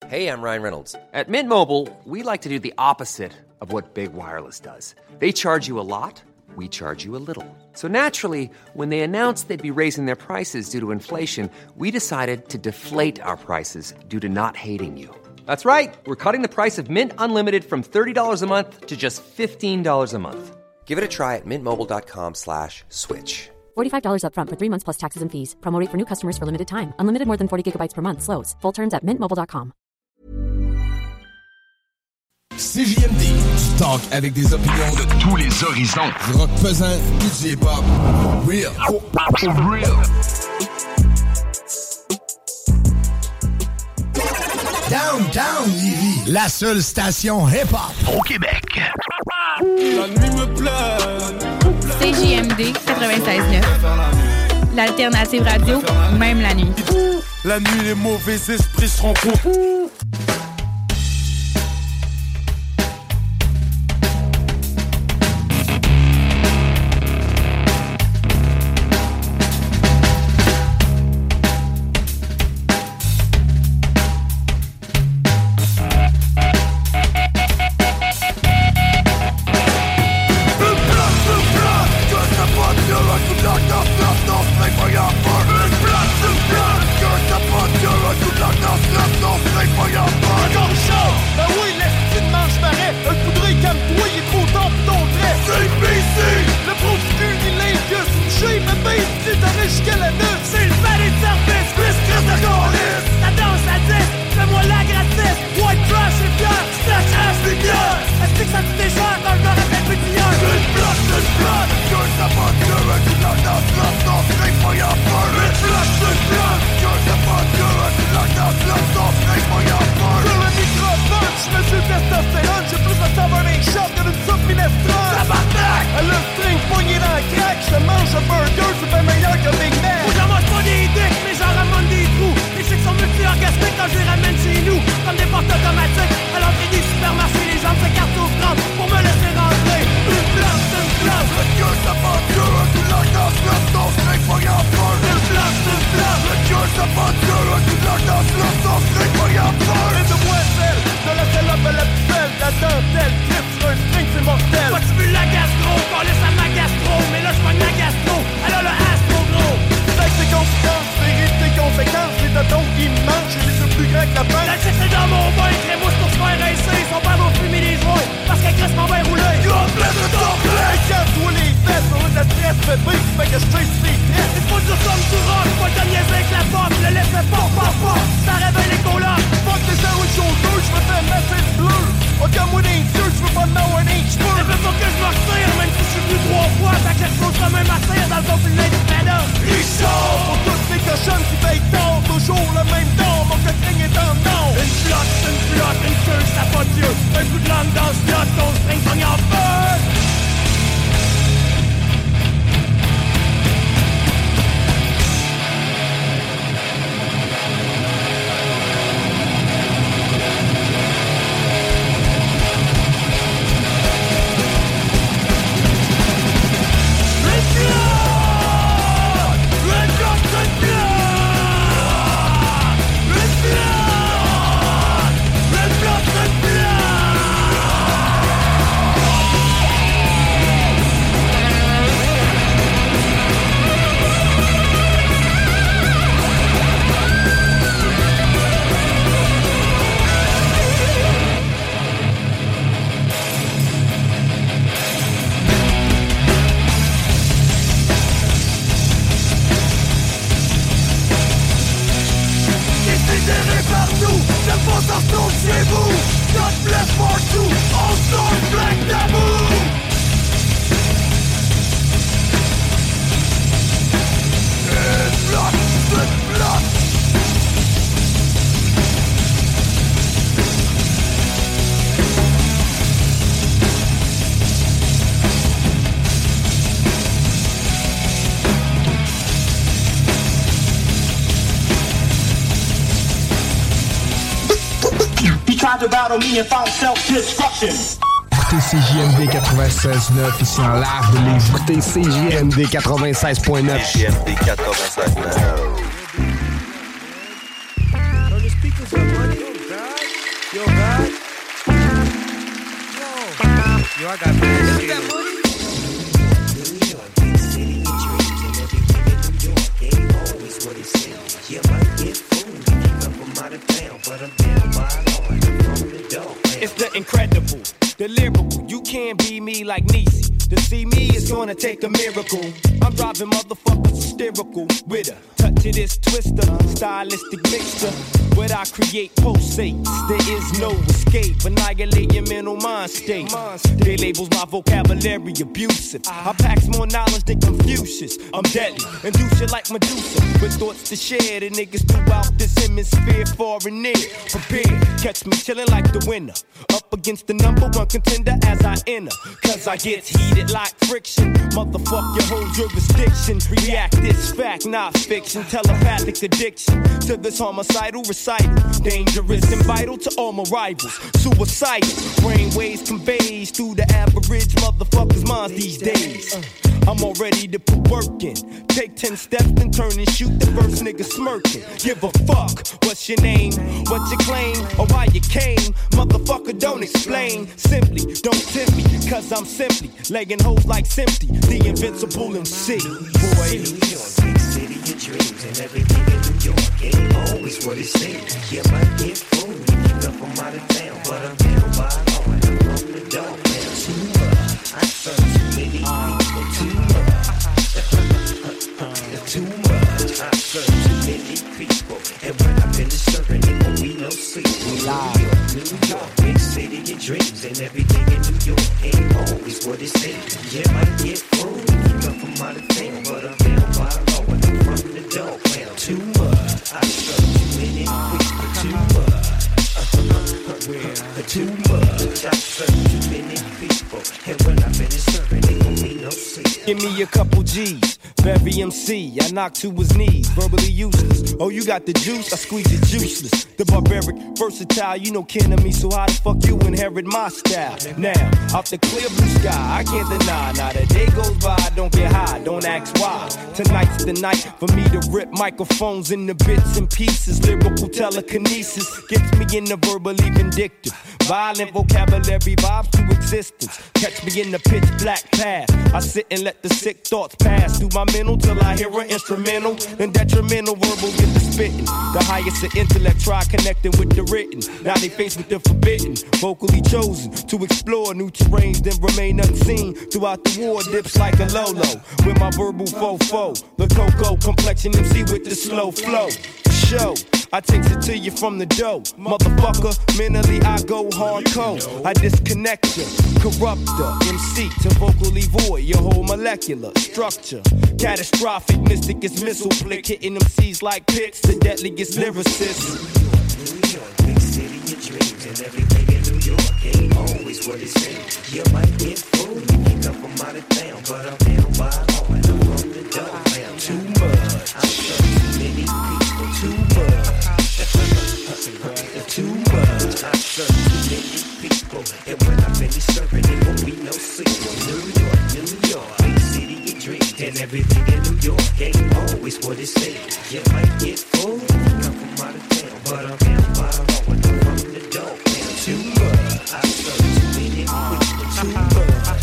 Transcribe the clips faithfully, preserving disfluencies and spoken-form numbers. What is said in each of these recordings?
Hey, I'm Ryan Reynolds. At Mint Mobile, we like to do the opposite of what Big Wireless does. They charge you a lot, we charge you a little. So naturally, when they announced they'd be raising their prices due to inflation, we decided to deflate our prices due to not hating you. That's right. We're cutting the price of Mint Unlimited from thirty dollars a month to just fifteen dollars a month. Give it a try at mintmobile.com slash switch. forty-five dollars up front for three months plus taxes and fees. Promo rate for new customers for limited time. Unlimited more than forty gigabytes per month. Slows full terms at mint mobile dot com. C J M D, du talk avec des opinions de tous les horizons. Du rock pesant, du hip-hop. Real. For real. Downtown Lévis, la seule station hip-hop au Québec. La nuit me plaît. C J M D quatre-vingt-seize neuf. L'alternative radio, même la nuit. La nuit, les mauvais esprits se rencontrent. To battle me and found self-destruction. Écoutez C J M D quatre-vingt-seize neuf ici en live de Lévis. Écoutez C J M D quatre-vingt-seize neuf. C J M D quatre-vingt-seize neuf. Yo, God. Yo. Yo, I got this shit. New York, big city, your dreams and everything in New York ain't always what it seems. You might get fooled, keep up from out of town, but I'm down by law and I'm from the dog. It's the incredible, the lyrical. You can't be me like Niecy. To see me is gonna take a miracle. I'm driving motherfuckers hysterical with a touch of this twister, stylistic mixture. What I create pulsates, there is no escape. Annihilate your mental mind state. They labels my vocabulary abusive. I pack more knowledge than Confucius. I'm deadly and do shit like Medusa, with thoughts to share. The niggas throughout this hemisphere, far and near. Prepare, catch me chilling like the winner, up against the number one contender as I enter. Cause I get heated like friction. Motherfuck your whole jurisdiction. React this fact, not fiction. Telepathic addiction to this homicidal recital. Dangerous and vital to all my rivals. Suicidal brain waves conveys through the average motherfucker's minds these days. I'm all ready to put work in. Take ten steps and turn and shoot the first nigga smirking. Give a fuck, what's your name, what you claim, or why you came. Motherfucker, don't explain. Simply, don't tempt me, cause I'm simply legging hoes like Simply, the invincible M C. Boy, New York, big city, your dreams and everything in New York ain't always what it seems. You might get fooled, keep up from out of town, but I'm down by law and I'm from the dog. Man, too much, I serve too many people, too much. Too much, I serve too many people, and when I finish serving, it won't be no sleep. New York, New York, big city, your dreams and everything in New York ain't always what it seems. You might get fooled, keep up from out of town, but I'm down by law and I'm from the dog. Man, too much, I serve too many people, too much. Too much, I serve too many people, and when I finish serving, it won't be no sleep. give me a couple G's. Very M C, I knock to his knees, verbally useless. Oh, you got the juice, I squeeze it juiceless. The barbaric, versatile, you know kin of me, so how the fuck you inherit my style? Now, off the clear blue sky, I can't deny. Now the day goes by, I don't get high, don't ask why. Tonight's the night for me to rip microphones into bits and pieces. Lyrical telekinesis gets me in the verbally vindictive. Violent vocabulary vibes to existence. Catch me in the pitch black path. I sit and let the sick thoughts pass through my mental till I hear an instrumental. Then detrimental verbal get the spitting. The highest of intellect try connecting with the written. Now they faced with the forbidden. Vocally chosen to explore new terrains, then remain unseen. Throughout the war dips like a Lolo. With my verbal fofo. The cocoa complexion M C with the slow flow. Show. I takes it to you from the dough. Motherfucker, mentally I go hardcore. I disconnect you, corrupt the M C to vocally void your whole molecular structure. Catastrophic, mystic is missile flick, hitting M Cs like pits, the deadliest lyricists. New York, big city, your dreams and everything in New York ain't always what it seems. You might get fooled, you can come from out of town, but I'm down by law and I'm from the dog. Too much, I serve too many people, too much. Too much, I serve too many people, and when I finish serving, it won't be no sequel. New York, New York, big city, your dreams and everything in New York ain't always what it seems. You might get fooled, you come from out of town, but I'm down by law and I'm from the dog. Too much, I serve too many people, too much.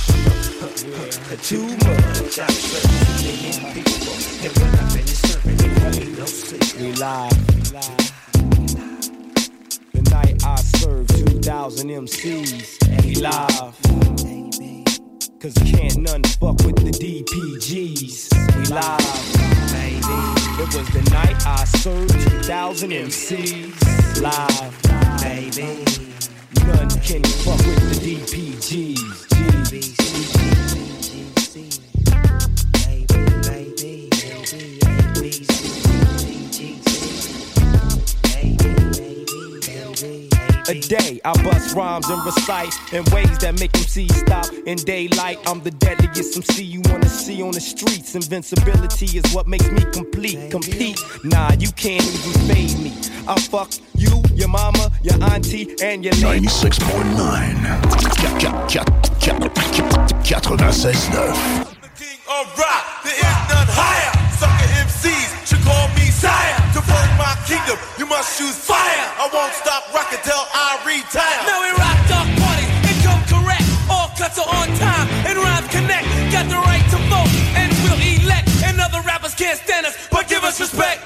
Too much, I serve too many people, and when I finish serving, it won't be no sequel. We live, we live. The night I serve two thousand M Cs, we live. Cause can't none fuck with the D P Gs, we live. It was the night I served two thousand M Cs, live. Baby, none can fuck with the D P Gs, Gs. A day, I bust rhymes and recite in ways that make M Cs stop in daylight. I'm the deadliest M C you wanna see on the streets. Invincibility is what makes me complete. Compete, nah, you can't even fade me. I'll fuck you, your mama, your auntie, and your lady. ninety-six point nine quatre-vingt-seize neuf. The king of rock, there is none higher. Sucker M Cs should call me sire. To burn my kingdom, you must Just choose fire. I won't stop rocking till I retire. Now we rock dark parties and come correct. All cuts are on time and rhymes connect. Got the right to vote and we'll elect. And other rappers can't stand us, but give us respect.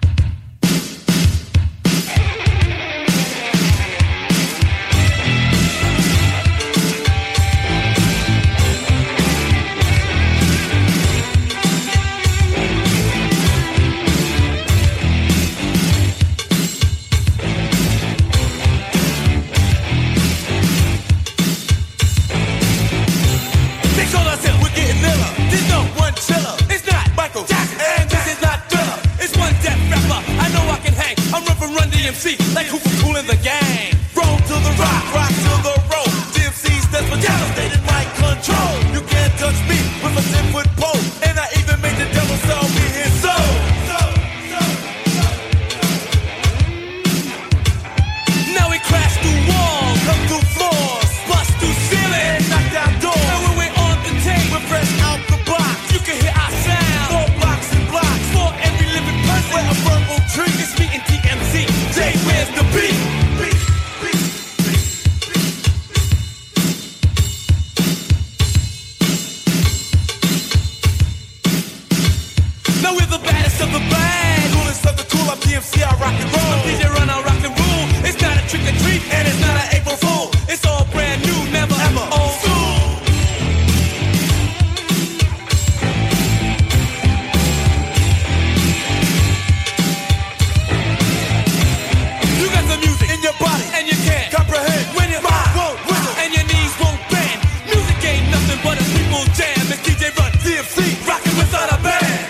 Like who for cool in the game. Roll to the rock, rock to the roll. D M C's that's for devastated mic control. You can't touch me with a ten foot pole. And I even made the devil sell me his soul. Now we crash through walls, come through floors, bust through ceilings, knock down doors. And when we're on the tape, we're fresh out the box. You can hear our sound. Four blocks and blocks for every living person. We're a verbal tree. It's me and D M C. Jay, where's the beat? beat, beat, beat, beat. Now we're the baddest of the bad. Coolest of the cool, I'm D M C, I rock and roll. I'm D J Run, I rock and rule. It's not a trick or treat, and it's not an April Fool. It's all brand new, never ever old school. In your body, and you can't comprehend when your mind won't wiggle, and your knees won't bend. Music ain't nothing but a people jam. It's D J Run, D M C, rockin' without a band.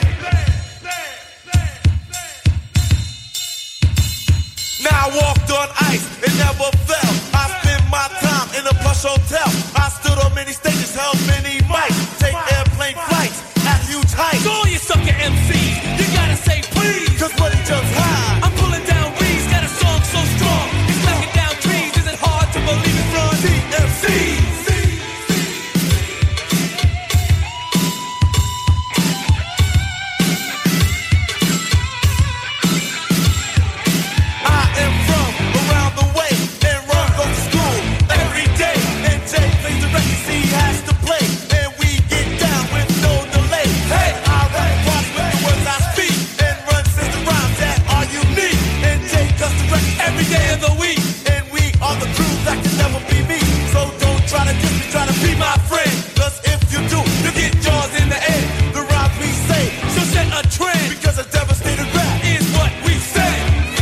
Now I walked on ice and never fell. I spent my time in a plush hotel. I stood on many stages, held many mics, take airplane flights at huge heights. So all you sucker M Cs, you gotta say please, cause money jumps high. I'm pulling down weeds, got a song so strong. It's knocking down trees, is it hard to believe it's wrong? D M C. I am from around the way, and Run goes to school every day. And Jay plays the record, he has to play, and we get down with no delay. Hey, I rap parts with the words I speak, and Run says the rhymes that are unique. And Jay cuts the record every day of the week, and we are the crew that can never be me. So don't try to diss me, try to be my friend, cause if you do, you get jaws in the end. The rhymes we say, so set a trend, because a devastated rap is what we say.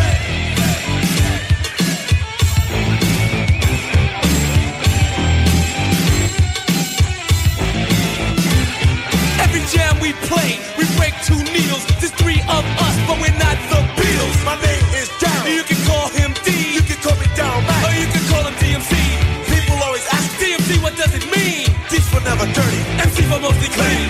Every jam we play, we break two needles. There's three of us, but we're not the Beatles. My name is Darryl. You can call him D. You can call me Darryl Mack. Or you can call him D M C. People always ask D M C, what does it mean? D for never dirty, M C for mostly clean.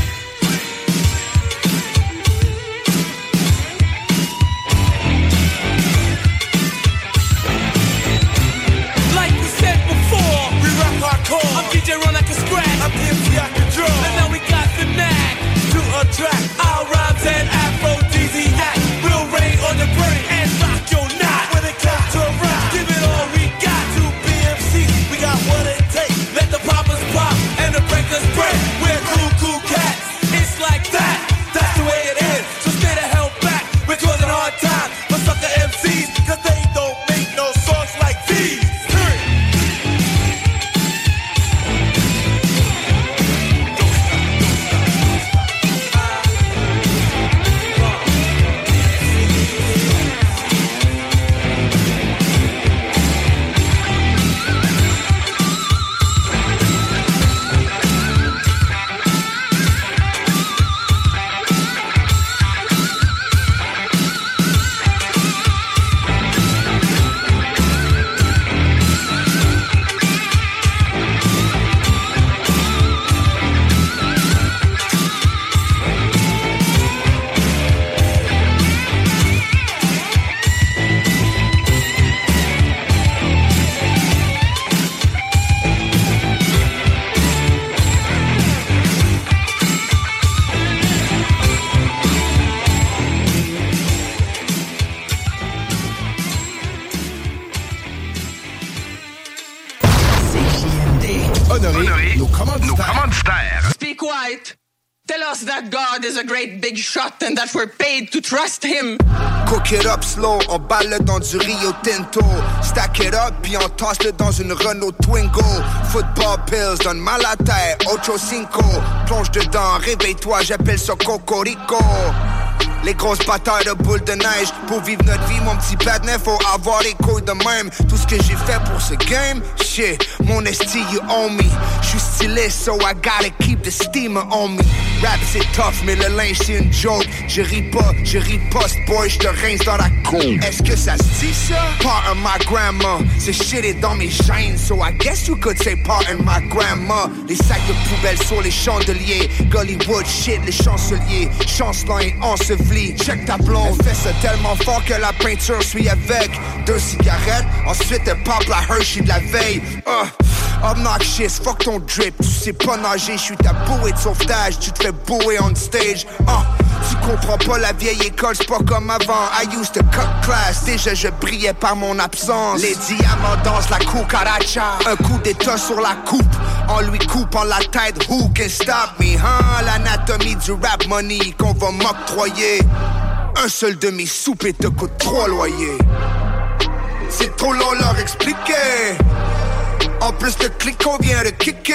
Like we said before, we rock hardcore. I'm D J Run, I can scratch. I'm D M C, I can draw. And now we got the knack to attract our rhymes and aphrodisiac. We'll rain on the brain and rock your knot. When it comes to rap, give it all we got. To B M C, we got what it takes. Let the poppers pop and the breakers break. We're cool, cool cats. It's like that. That's the way it is. So stay the hell back. We're causing hard time for sucker M Cs, cause they don't make no songs like these. honorer, honorer nos commanditaires. Nos commanditaires. Speak white. Tell us that God is a great big shot and that we're paid to trust him. Cook it up slow, on balle dans du Rio Tinto. Stack it up, puis on tasse-le dans une Renault Twingo. Football pills, donne mal à terre, ocho cinco. Plonge dedans, réveille-toi, j'appelle ça Cocorico. Les grosses batailles de boules de neige. Pour vivre notre vie, mon petit patinet, faut avoir les couilles de même. Tout ce que j'ai fait pour ce game, shit, mon esti, you own me. J'suis styliste, so I gotta keep the steamer on me. Rap c'est tough, mais le linge c'est une joke. Je ris pas, je riposte, boy, j'te rince dans la cour. Est-ce que ça se dit ça? Pardon my grandma, ce shit est dans mes chaînes, so I guess you could say pardon my grandma. Les sacs de poubelle sur les chandeliers, Gollywood shit, les chanceliers, chancelant et enseveli. Check ta blonde, elle fait ça tellement fort que la peinture suit avec deux cigarettes, ensuite elle pop la Hershey de la veille. Uh. Obnoxious, fuck ton drip, tu sais pas nager, je suis ta bouée de sauvetage, tu te fais bouer on stage. Uh, tu comprends pas la vieille école, c'est pas comme avant. I used to cut class, déjà je brillais par mon absence. Les diamants dansent la cucaracha, un coup d'état sur la coupe, en lui coupant la tête, who can stop me, hein? L'anatomie du rap money qu'on va m'octroyer. Un seul de mes soupes te coûte trois loyers. C'est trop long leur expliquer. En plus le clic qu'on vient de kicker.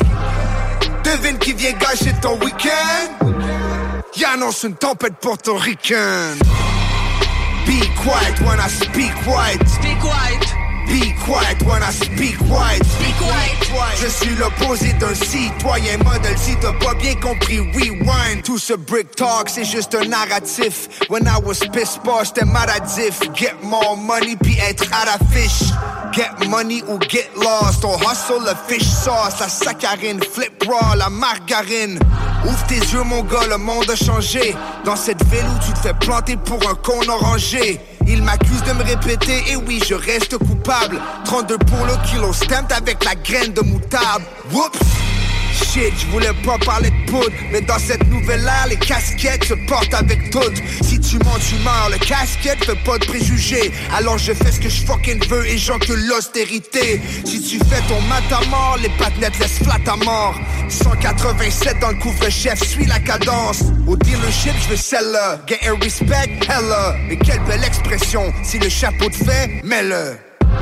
Devine qui vient gâcher ton week-end. Y'annonce une tempête portoricaine. Be quiet when I speak white. Speak white. Be quiet when I speak white. Speak white. Je suis l'opposé d'un citoyen modèle. Si t'as pas bien compris, rewind. Tout ce brick talk, c'est juste un narratif. When I was pissed off, j'étais maladif. Get more money puis être à l'affiche. Get money ou get lost. On hustle le fish sauce, la saccharine, flip raw, la margarine. Ouvre tes yeux mon gars, le monde a changé. Dans cette ville où tu te fais planter pour un con orangé. Il m'accuse de me répéter, et oui, je reste coupable. trente-deux pour le kilo, stamped avec la graine de moutarde. Whoops! Shit, je voulais pas parler de poudre, mais dans cette nouvelle ère, les casquettes se portent avec toutes. Si tu mens, tu meurs, le casquette fait pas de préjugés. Alors je fais ce que je fucking veux et j'encule l'austérité. Si tu fais ton mat à mort, les patinettes laissent flat à mort. cent quatre-vingt-sept dans le couvre-chef, suis la cadence. Au dealership, je veux celle-là. Get a respect, hella. Mais quelle belle expression, si le chapeau te fait, mets-le.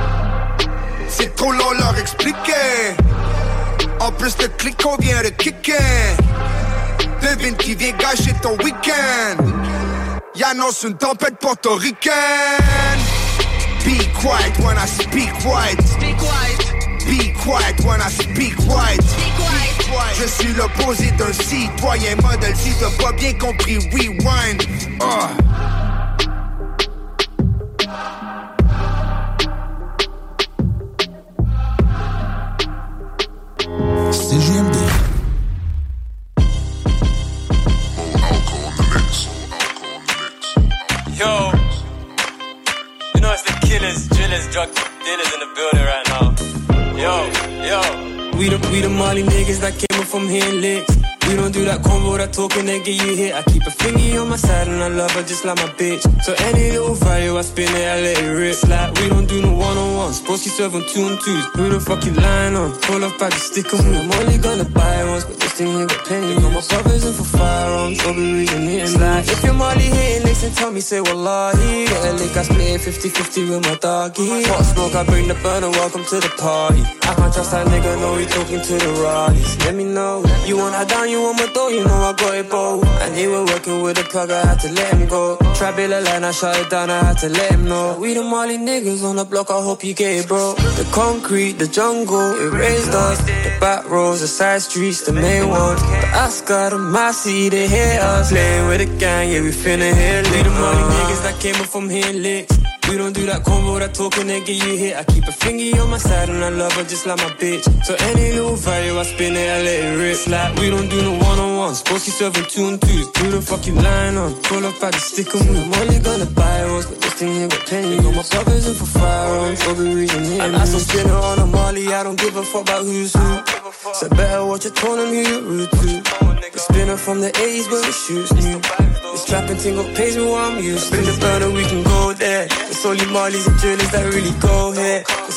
C'est trop long leur expliquer. En plus le clic qu'on vient de kicker. Devine qui vient gâcher ton week-end. Y'annonce une tempête portoricaine. Be quiet when I speak white. Speak white. Be quiet when I speak white. Speak white. Je suis l'opposé d'un citoyen modèle. Si t'as pas bien compris, rewind. uh. C J M D. Yo, you know it's the killers, drillers, drug dealers in the building right now. Yo, yo. We the, we the Molly niggas that came up from here licks. We don't do that combo, that talking and get you hit. I keep a thingy on my side and I love her just like my bitch. So any little value I spin it, I let it rip. Like we don't do no one-on-ones, broski serve on two and twos. Who the fuck you lying on? Pull up, I just stick 'em with. I'm only gonna buy once, but this thing here got plenty. You know my brothers in for firearms, no be reason hitting. It's like if you're Molly hitting licks and tell me say wallahi. Get a lick, I split fifty-fifty with my doggy. Hot smoke, I bring the burner, welcome to the party. I can't trust that nigga, no, he talking to the Rockies. Let me know, you want that down, you want my door, you know I got it both. And he was working with a plug, I had to let him go. Try build a line, I shut it down, I had to let him know. We the Molly niggas on the block, I hope you get it, bro. The concrete, the jungle, it raised us. The back roads, the side streets, the main ones. The Ascot, the Massey, they hate us. Playing with a gang, yeah, we finna hit. We the Molly niggas that came up from here licks. We don't do that combo, that talking and get you hit. I keep a thingy on my side and I love her just like my bitch. So any little value I spin it, I let it rip. Like we don't do no one-on-ones, broski serving two and twos. Who the fuck you lying on? Pull up, I just stick 'em with. I'm only gonna buy once, but this thing here got plenty. You know my brothers in for firearms, no be reason hitting. And I still spin her on a Molly, I don't give a fuck about who's who. So better watch your tone and who you're rude to. The spinner from the eighties, but the shoes new. This trapping thing gon' pays me what I'm used to. Spin the burner, we can go there. It's only Mollies and drillers that really go here. It's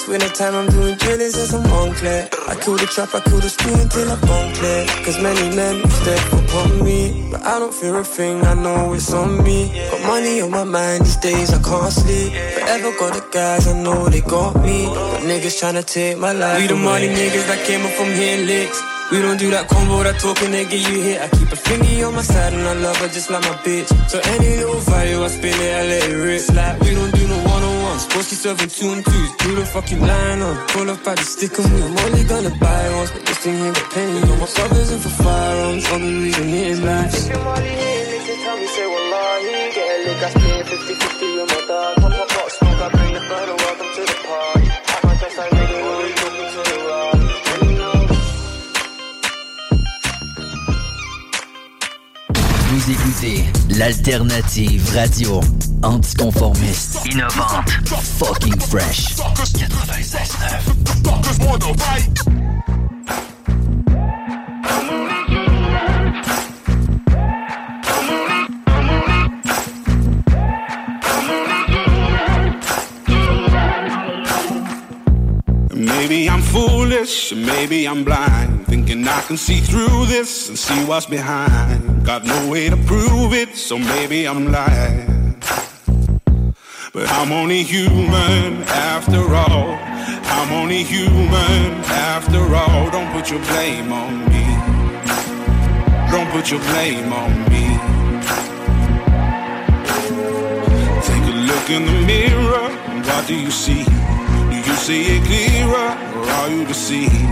winter time I'm doing drillings in some Montclair. I kill the trap, I kill the screw until I bone clear. Cause many men step upon me, but I don't fear a thing, I know it's on me. Got money on my mind these days, I can't sleep. Forever got the guys, I know they got me, but niggas tryna take my life. We the money niggas that came up from hitting licks. We don't do that combo, that talking, they get you hit. I keep a thingy on my side and I love her just like my bitch. So any little value, I spin it, I let it rip. Like, we don't do no one-on-ones, Boski serving two and twos. Who the fuck you lying on? Pull up, I just stick 'em with. I'm only gonna buy once, but this thing ain't got penny. No, my brothers in for firearms, all the reason hitting like. If your money hitting licks, then tell me, say wallahi. Get a lick, I split fifty-fifty with my dog. Pop, pop, pop, smoke, I bring the burner, welcome to the party. At my dress, I nigga, know we talking to the rock. Vous écoutez l'alternative radio anticonformiste, innovante, fucking fresh. quatre-vingt-seize neuf. Maybe I'm foolish, maybe I'm blind, thinking I can see through this and see what's behind. Got no way to prove it, so maybe I'm lying. But I'm only human after all. I'm only human after all. Don't put your blame on me. Don't put your blame on me. Take a look in the mirror, what do you see? You see it clearer, or are you deceived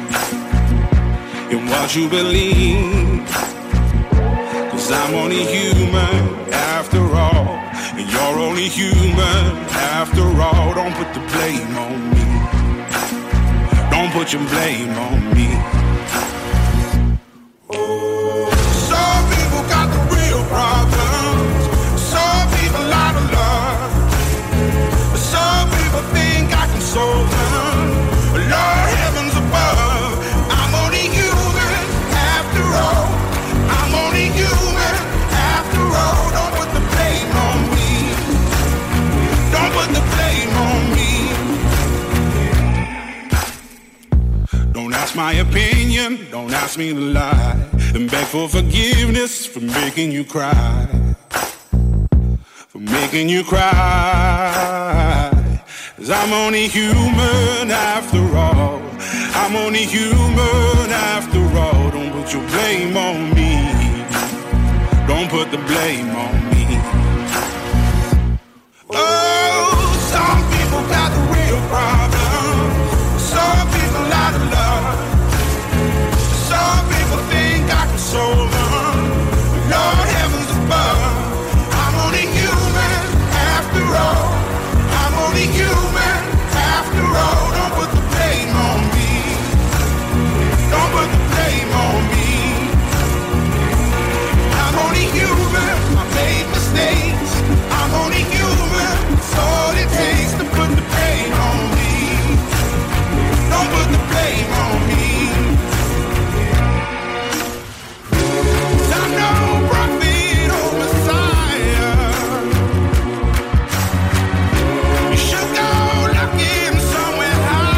in what you believe? Cause I'm only human after all, and you're only human after all. Don't put the blame on me. Don't put your blame on me. Some people got the real problems. Some people out of love. Some people think I can solve them. Lord, heavens above, I'm only human after all. I'm only human after all. Don't put the blame on me. Don't put the blame on me. Don't ask my opinion, don't ask me to lie, and beg for forgiveness for making you cry. For making you cry. Cause I'm only human after all. I'm only human after all. Don't put your blame on me. Don't put the blame on me. Oh, some people got the real problem. Some people out of love. Some people think I can solve them. Lord, heavens above, I'm only human after all. I'm only human after all. Don't put the blame on me. Don't put the blame on me. I'm only human. I made mistakes. I'm only human. It's all it takes to put the blame on me. Don't put the blame on me. 'Cause I'm no prophet or Messiah. You should go looking somewhere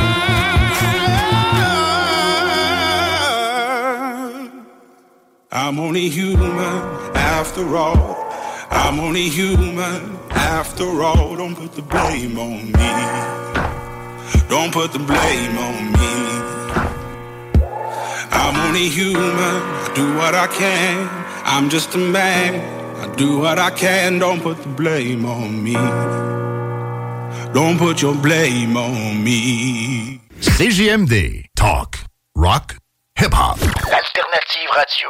high. I'm only human after all. I'm only human after all. Don't put the blame on me. Don't put the blame on me. I'm only human. I do what I can. I'm just a man. I do what I can. Don't put the blame on me. Don't put your blame on me. C J M D. Talk. Rock. Hip-hop. L'alternative radio.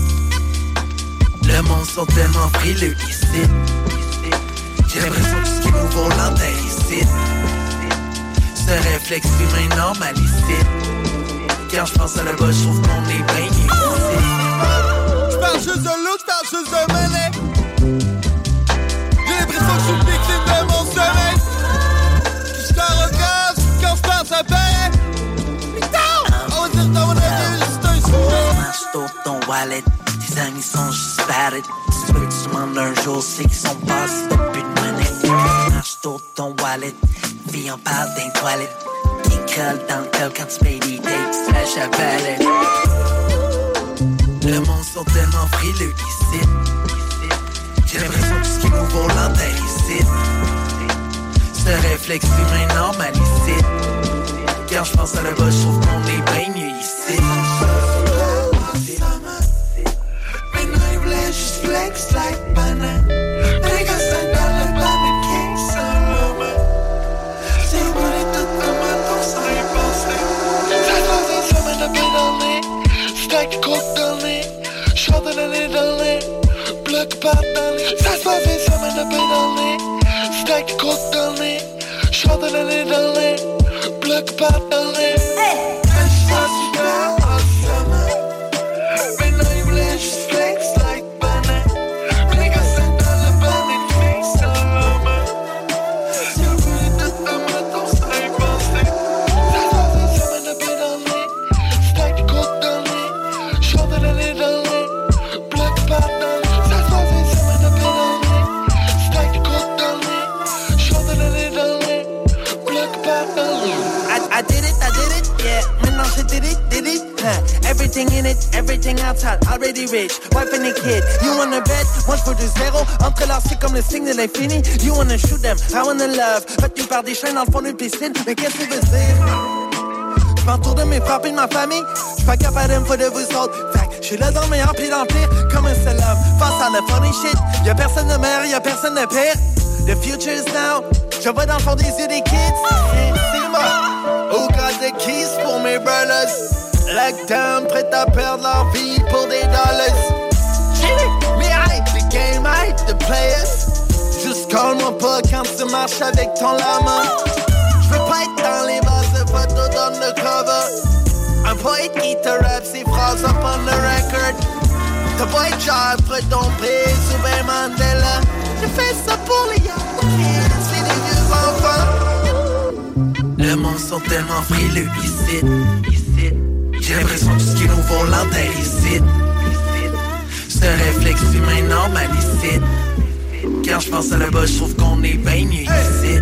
Le monde sont tellement frileux ici. J'ai l'impression que ce qui nous vaut l'antenne ici. Ce réflexe humain normal ici. Quand je pense à la bas, je trouve qu'on est bien ici. J'parle juste de look, j'parle juste de monnaie. J'ai l'impression que je suis victime de mon sommeil. J'suis arrogant quand j'pense à paix. Putain! On va dire ton avis, juste un sourire. Mange tout ton wallet. Tes amis sont juste bad. Tu veux que tu demandes un jour, c'est qu'ils sont passés depuis une minute. Mange tout ton wallet. Vie en parle d'un toilette. l'alcool dans le club quand tu payes des dates, slash à balai. Le monde sont tellement frileux ici. J'ai l'impression que tout ce qui est nouveau l'entend ici. Ce réflexe humain normal ici. Quand je pense à la bas, je trouve qu'on est bien mieux ici. Maintenant il voulait juste flex like banane. Mais quand c'est dans le planet king, c'est l'homme. C'est moi les toutes de ma tour sans y penser. Ça se passe une semaine de paix dans le nez. Stack de coke dans le nez. Chante de l'année dans le nez. Bloc part dans le nez. Ça se passe une semaine de paix dans le nez. Stack de coke dans le nez. Chante de l'année dans le nez. Bloc part dans le nez. Je sens super awesome. Maintenant il voulait juste flex like banane. Mais quand c'est dans le planet fixe, c'est l'homme. Si on voulait tout de matin, ça y penser. Ça se passe une semaine de paix dans le nez. Stack de coke dans le nez. Chante de l'année dans le nez. Bloc part dans le nez. Ça se passe une semaine de paix dans le nez. Stack de coke dans le nez. Chante de l'année dans le nez. Bloc part dans le nez. I, I did it, I did it, yeah. Maintenant je did it, did it, huh. Everything in it, everything outside, already rich. Wife and a kid, you wanna bet? One for du zéro, entrelacés comme le signe de l'infini. You wanna shoot them, I wanna love. Retenu par des chaînes dans le fond d'une piscine, mais qu'est-ce que tu veux dire? J'm'entoure de mes frappes et de ma famille. J'suis pas capable de me foutre de vous autres. Fait que j'suis là dans le meilleur pis dans le pire, comme un seul homme. Face à la funny shit, y'a personne de meilleur, y'a personne de pire. The future's now, je vois dans le fond des yeux des kids. C'est moi. Who got the keys pour mes brothers? Lockdown, prêt à perdre leur vie pour des dollars. Me hype, the game hype, the players. Juste call-moi pas quand tu marches avec ton lama. J'veux pas être dans les bases de photos d'undercover. Un poète qui te rappe ses phrases up on the record. T'as pas être genre après ton prix sous ben Mandela. J'ai fait ça pour les young kids, c'est des vieux enfants. Le monde sont tellement frileux ici. J'ai l'impression que tout ce qui est nouveau l'enterre ici. Ce réflexe humain normal ici. Quand je pense à la bas, je trouve qu'on est bien mieux ici.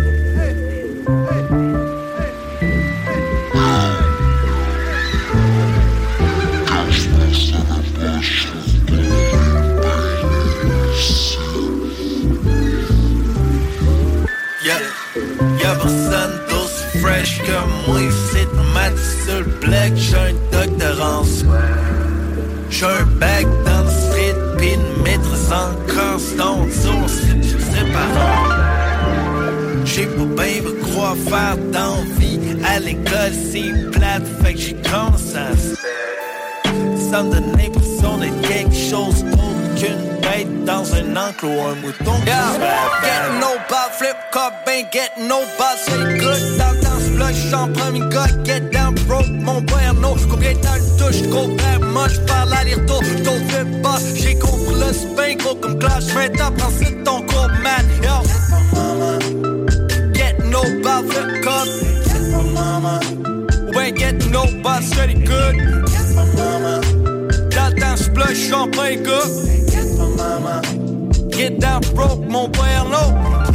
Yeah, y'a personne d'aussi fresh que moi ici. Ma seul black, j'ai un doctorance. J'ai un bac dans le street, pis une maîtrise en constant source, je sais pas. J'ai pas bien me croire faire d'envie. À l'école, c'est plate, fait que j'ai commencé à se faire. Ça me donne l'impression d'être quelque chose d'autre qu'une bête dans un enclos, un mouton. Yeah, getting no ball, flip cup, ben getting no ball, c'est good. Dans dans ce bloc, j'en premier gars, get down broke, mon père no. Combien de temps le touche, gros père, moi j'parle aller-retour, j't'en fais pas. J'ai compris le spin, gros comme clash, maintenant prends c'est ton cours, man. Yo, getting no ball, flip cup, ben getting no ball, straight good. Dans le temps, j'blush, j'en prends un gars. Get down broke, mon père, no.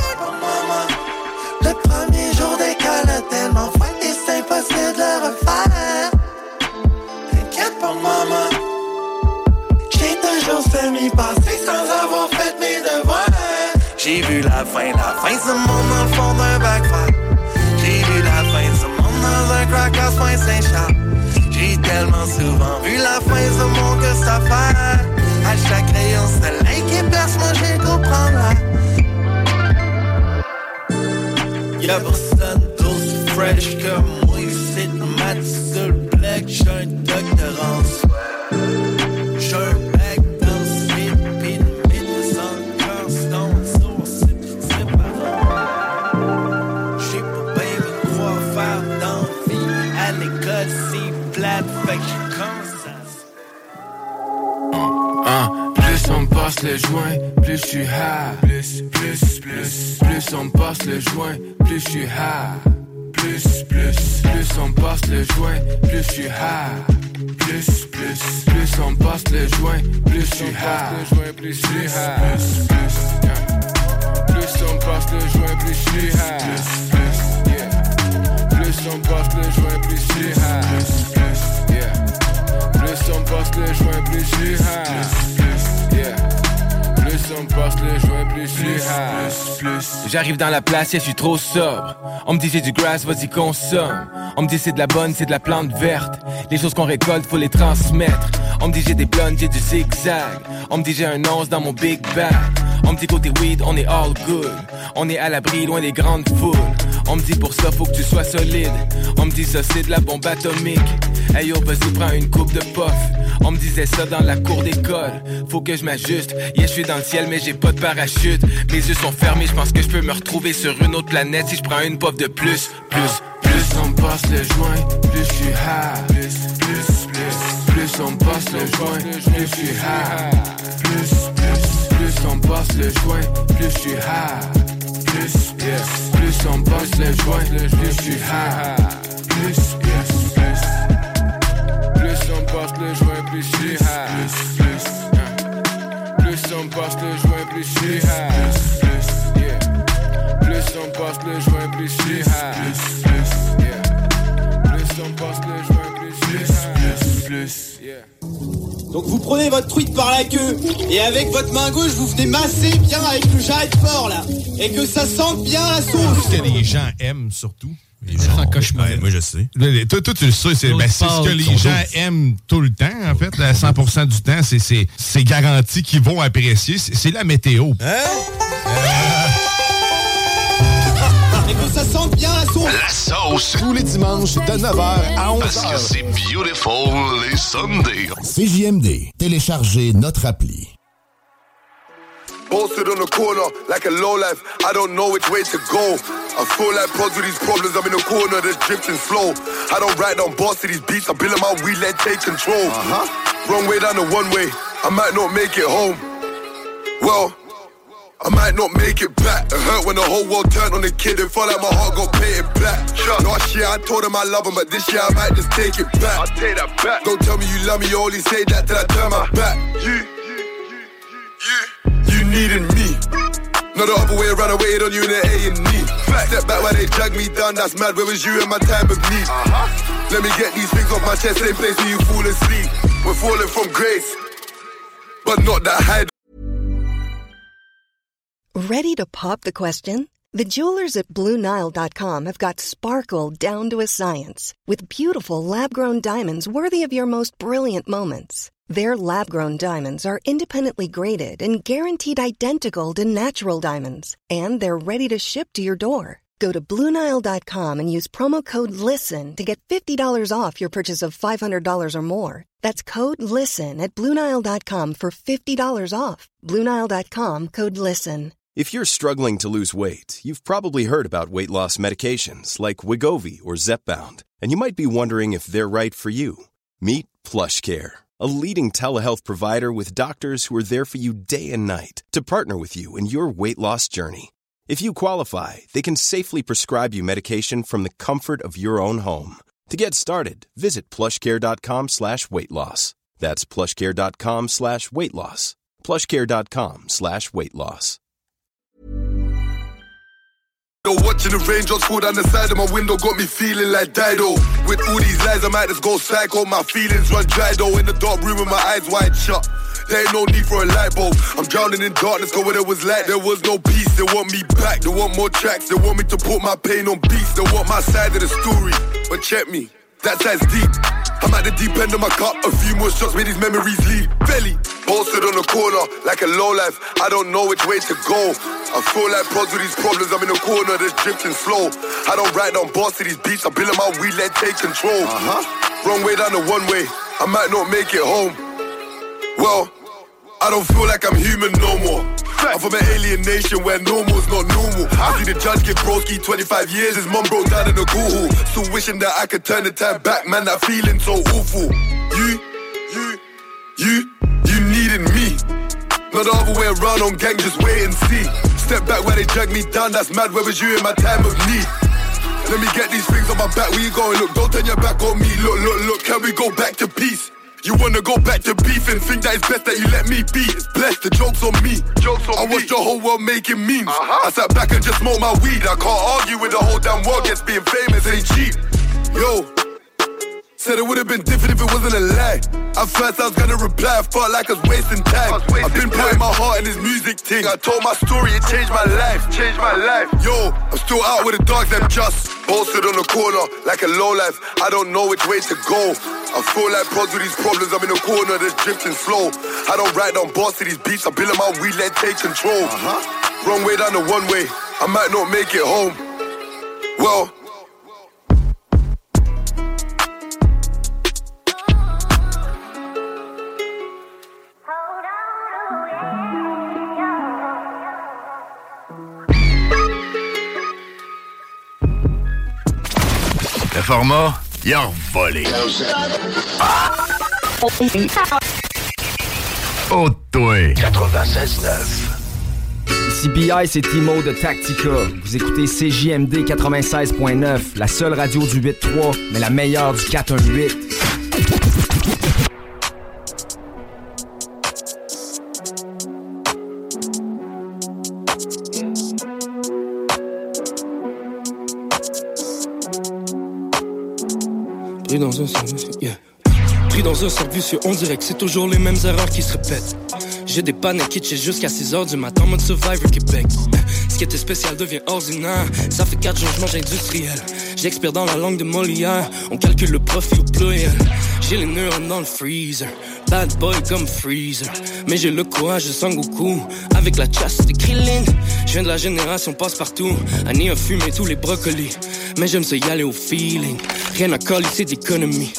Le premier jour d'école a tellement froid et c'est impossible de le refaire. T'inquiète pas, maman. J'ai toujours semi-passé sans avoir fait mes devoirs. J'ai vu la fin, la fin, ce monde dans le fond d'un backfire. J'ai vu la fin, ce monde dans un crack à Saint-Charles. J'ai tellement souvent vu la fin de mon que ça fait. À chaque rayon soleil qui perce, moi j'ai comprendre. Y'a personne d'aussi fresh que moi ici. Ma seul black, j'ai un doctorance. J'ai un bac dans le street, pis une maîtrise en constante source, c'est pas. J'ai pas bien me croire faire d'envie. À l'école, c'est plate, fait que j'ai commencé à Plus on passe le joint, plus je suis high. Plus, plus, plus. Plus on passe le joint, plus je suis high. Plus, plus. Plus on passe le joint, plus je suis high. Plus, plus. Plus on passe le joint, plus je suis high. Plus, plus, plus. Plus on passe le joint, plus je suis high. Plus on passe le joint, J'arrive dans la place, yeah, je suis trop sobre. On me dit j'ai du grass, vas-y consomme. On me dit c'est de la bonne, c'est de la plante verte. Les choses qu'on récolte, faut les transmettre. On me dit j'ai des blondes, j'ai du zigzag. On me dit j'ai un once dans mon big bag. On me dit côté weed, on est all good. On est à l'abri, loin des grandes foules. On me dit pour ça, faut que tu sois solide. On me dit ça, c'est de la bombe atomique. Hey yo, vas-y, prends une coupe de puff. On me disait ça dans la cour d'école. Faut que je m'ajuste. Yeah, je suis dans le ciel, mais j'ai pas de parachute. Mes yeux sont fermés, je pense que je peux me retrouver sur une autre planète si je prends une puff de plus. Plus, plus on me passe le joint, plus je suis high. Plus, plus, plus. Plus on me passe le joint, plus je suis high. Plus, plus, plus on me passe le joint, plus je suis high. Plus, yes. Plus on me passe le joint, plus je suis high. Plus, plus, plus. Plus on passe le joint, plus je suis high. Plus, plus, plus on passe le joint, plus je suis high. Plus, yeah. Plus on passe le joint, plus je suis high. Plus, plus, yeah. Plus on passe le joint, plus je suis high. Plus, plus, yeah. Donc vous prenez votre truite par la queue et avec votre main gauche vous venez masser bien avec le jarret de porc là et que ça sente bien la sauce. Ce que les gens aiment surtout. Les gens cauchemar. Ouais, moi je sais. Toi, toi tu le sais, c'est, ben, c'est ce que les gens aiment tout le temps en fait. À cent pour cent du temps, c'est, c'est, c'est garanti qu'ils vont apprécier. C'est, c'est la météo. Hein? Euh... Et que ça sente bien la sauce. La sauce. Tous les dimanches de neuf heures à onze heures. Parce que c'est beautiful les Sundays. C J M D. Téléchargez notre appli. Posted on the corner like a lowlife. I don't know which way to go. I feel like pros with these problems. I'm in the corner, just drifting slow. I don't write down bars to these beats. I'm building my weed, let take control. Uh-huh. Wrong way down the one way. I might not make it home. Well, I might not make it back. It hurt when the whole world turned on the kid. It felt like my heart got painted black. Last year I told him I love him, but this year I might just take it back. I'll take that back. Don't tell me you love me, you only say that till I turn my back. You, you, you needed me. Not the other way around, I waited on you in the A and E. Step back while they drag me down, that's mad. Where was you in my time of need? Uh-huh. Let me get these things off my chest, same place where you fall asleep. We're falling from grace, but not that high. Ready to pop the question? The jewelers at Blue Nile dot com have got sparkle down to a science with beautiful lab-grown diamonds worthy of your most brilliant moments. Their lab-grown diamonds are independently graded and guaranteed identical to natural diamonds, and they're ready to ship to your door. Go to Blue Nile dot com and use promo code LISTEN to get fifty dollars off your purchase of five hundred dollars or more. That's code LISTEN at Blue Nile dot com for fifty dollars off. Blue Nile dot com, code LISTEN. If you're struggling to lose weight, you've probably heard about weight loss medications like Wegovy or Zepbound, and you might be wondering if they're right for you. Meet PlushCare, a leading telehealth provider with doctors who are there for you day and night to partner with you in your weight loss journey. If you qualify, they can safely prescribe you medication from the comfort of your own home. To get started, visit plushcare.com slash weight loss. That's plushcare.com slash weight loss. plushcare.com slash weight loss. Watching the raindrops fall down the side of my window got me feeling like Dido. With all these lies I might just go psycho. My feelings run dry though. In the dark room with my eyes wide shut. There ain't no need for a light bulb. I'm drowning in darkness, cause what it was like, there was no peace. They want me back, they want more tracks. They want me to put my pain on beats. They want my side of the story. But check me, that side's deep. I'm at the deep end of my cup. A few more shots made these memories leave. Belly, posted on the corner like a lowlife. I don't know which way to go. I feel like pros with these problems. I'm in the corner, just drifting slow. I don't write down bars to these beats. I'm building my weed, let take control. Uh-huh. Wrong way down the one way. I might not make it home. Well, I don't feel like I'm human no more. I'm from an alien nation where normal's not normal. I see the judge get broski twenty-five years. His mum broke down in a Google. Still wishing that I could turn the time back. Man, that feeling so awful. You, you, you, you needed me. Not the other way around on gang, just wait and see. Step back where they drag me down. That's mad, where was you in my time of need? Let me get these things on my back. Where you going? Look, don't turn your back on me. Look, look, look, can we go back to peace? You wanna go back to beef and think that it's best that you let me be. It's blessed, the joke's on me. Joke's on I me. watched the whole world making memes. Uh-huh. I sat back and just smoked my weed. I can't argue with the whole damn world. Guess being famous ain't cheap. Yo, said it would've been different if it wasn't a lie. At first I was gonna reply, I felt like I was wasting time. Was wasting I've been putting my heart in this music thing. I told my story, it changed my life, changed my life. Yo, I'm still out with the dogs, them just posted on the corner like a low life. I don't know which way to go. I feel like pros with these problems, I'm in the corner, just drifting slow. I don't write down bars to these beats, I'm building my wheel, let take control. Uh-huh. Wrong way down the one way, I might not make it home. Well, le format, il a volé. Oh, toi. quatre-vingt-seize neuf. Ici B I, c'est Timo de Tactica. Vous écoutez C J M D quatre-vingt-seize neuf, la seule radio du huit trois, mais la meilleure du quatre un huit. Pris dans un service, yeah. Pris dans un service, on dirait que c'est toujours les mêmes erreurs qui se répètent. J'ai des pannes kitsch jusqu'à six heures du matin, mode Survivor Québec. Ce qui était spécial devient ordinaire. Ça fait quatre jours que je mange industriel. J'expire dans la langue de Molière. On calcule le profit au pluriel. J'ai les neurones dans le freezer. Bad boy comme Freezer. Mais j'ai le courage de Sangoku. Avec la chasse de Krillin. Je viens de la génération passe-partout. Annie a fumé tous les brocolis. Mais j'aime ça y aller au feeling. Rien à coller, c'est d'économie.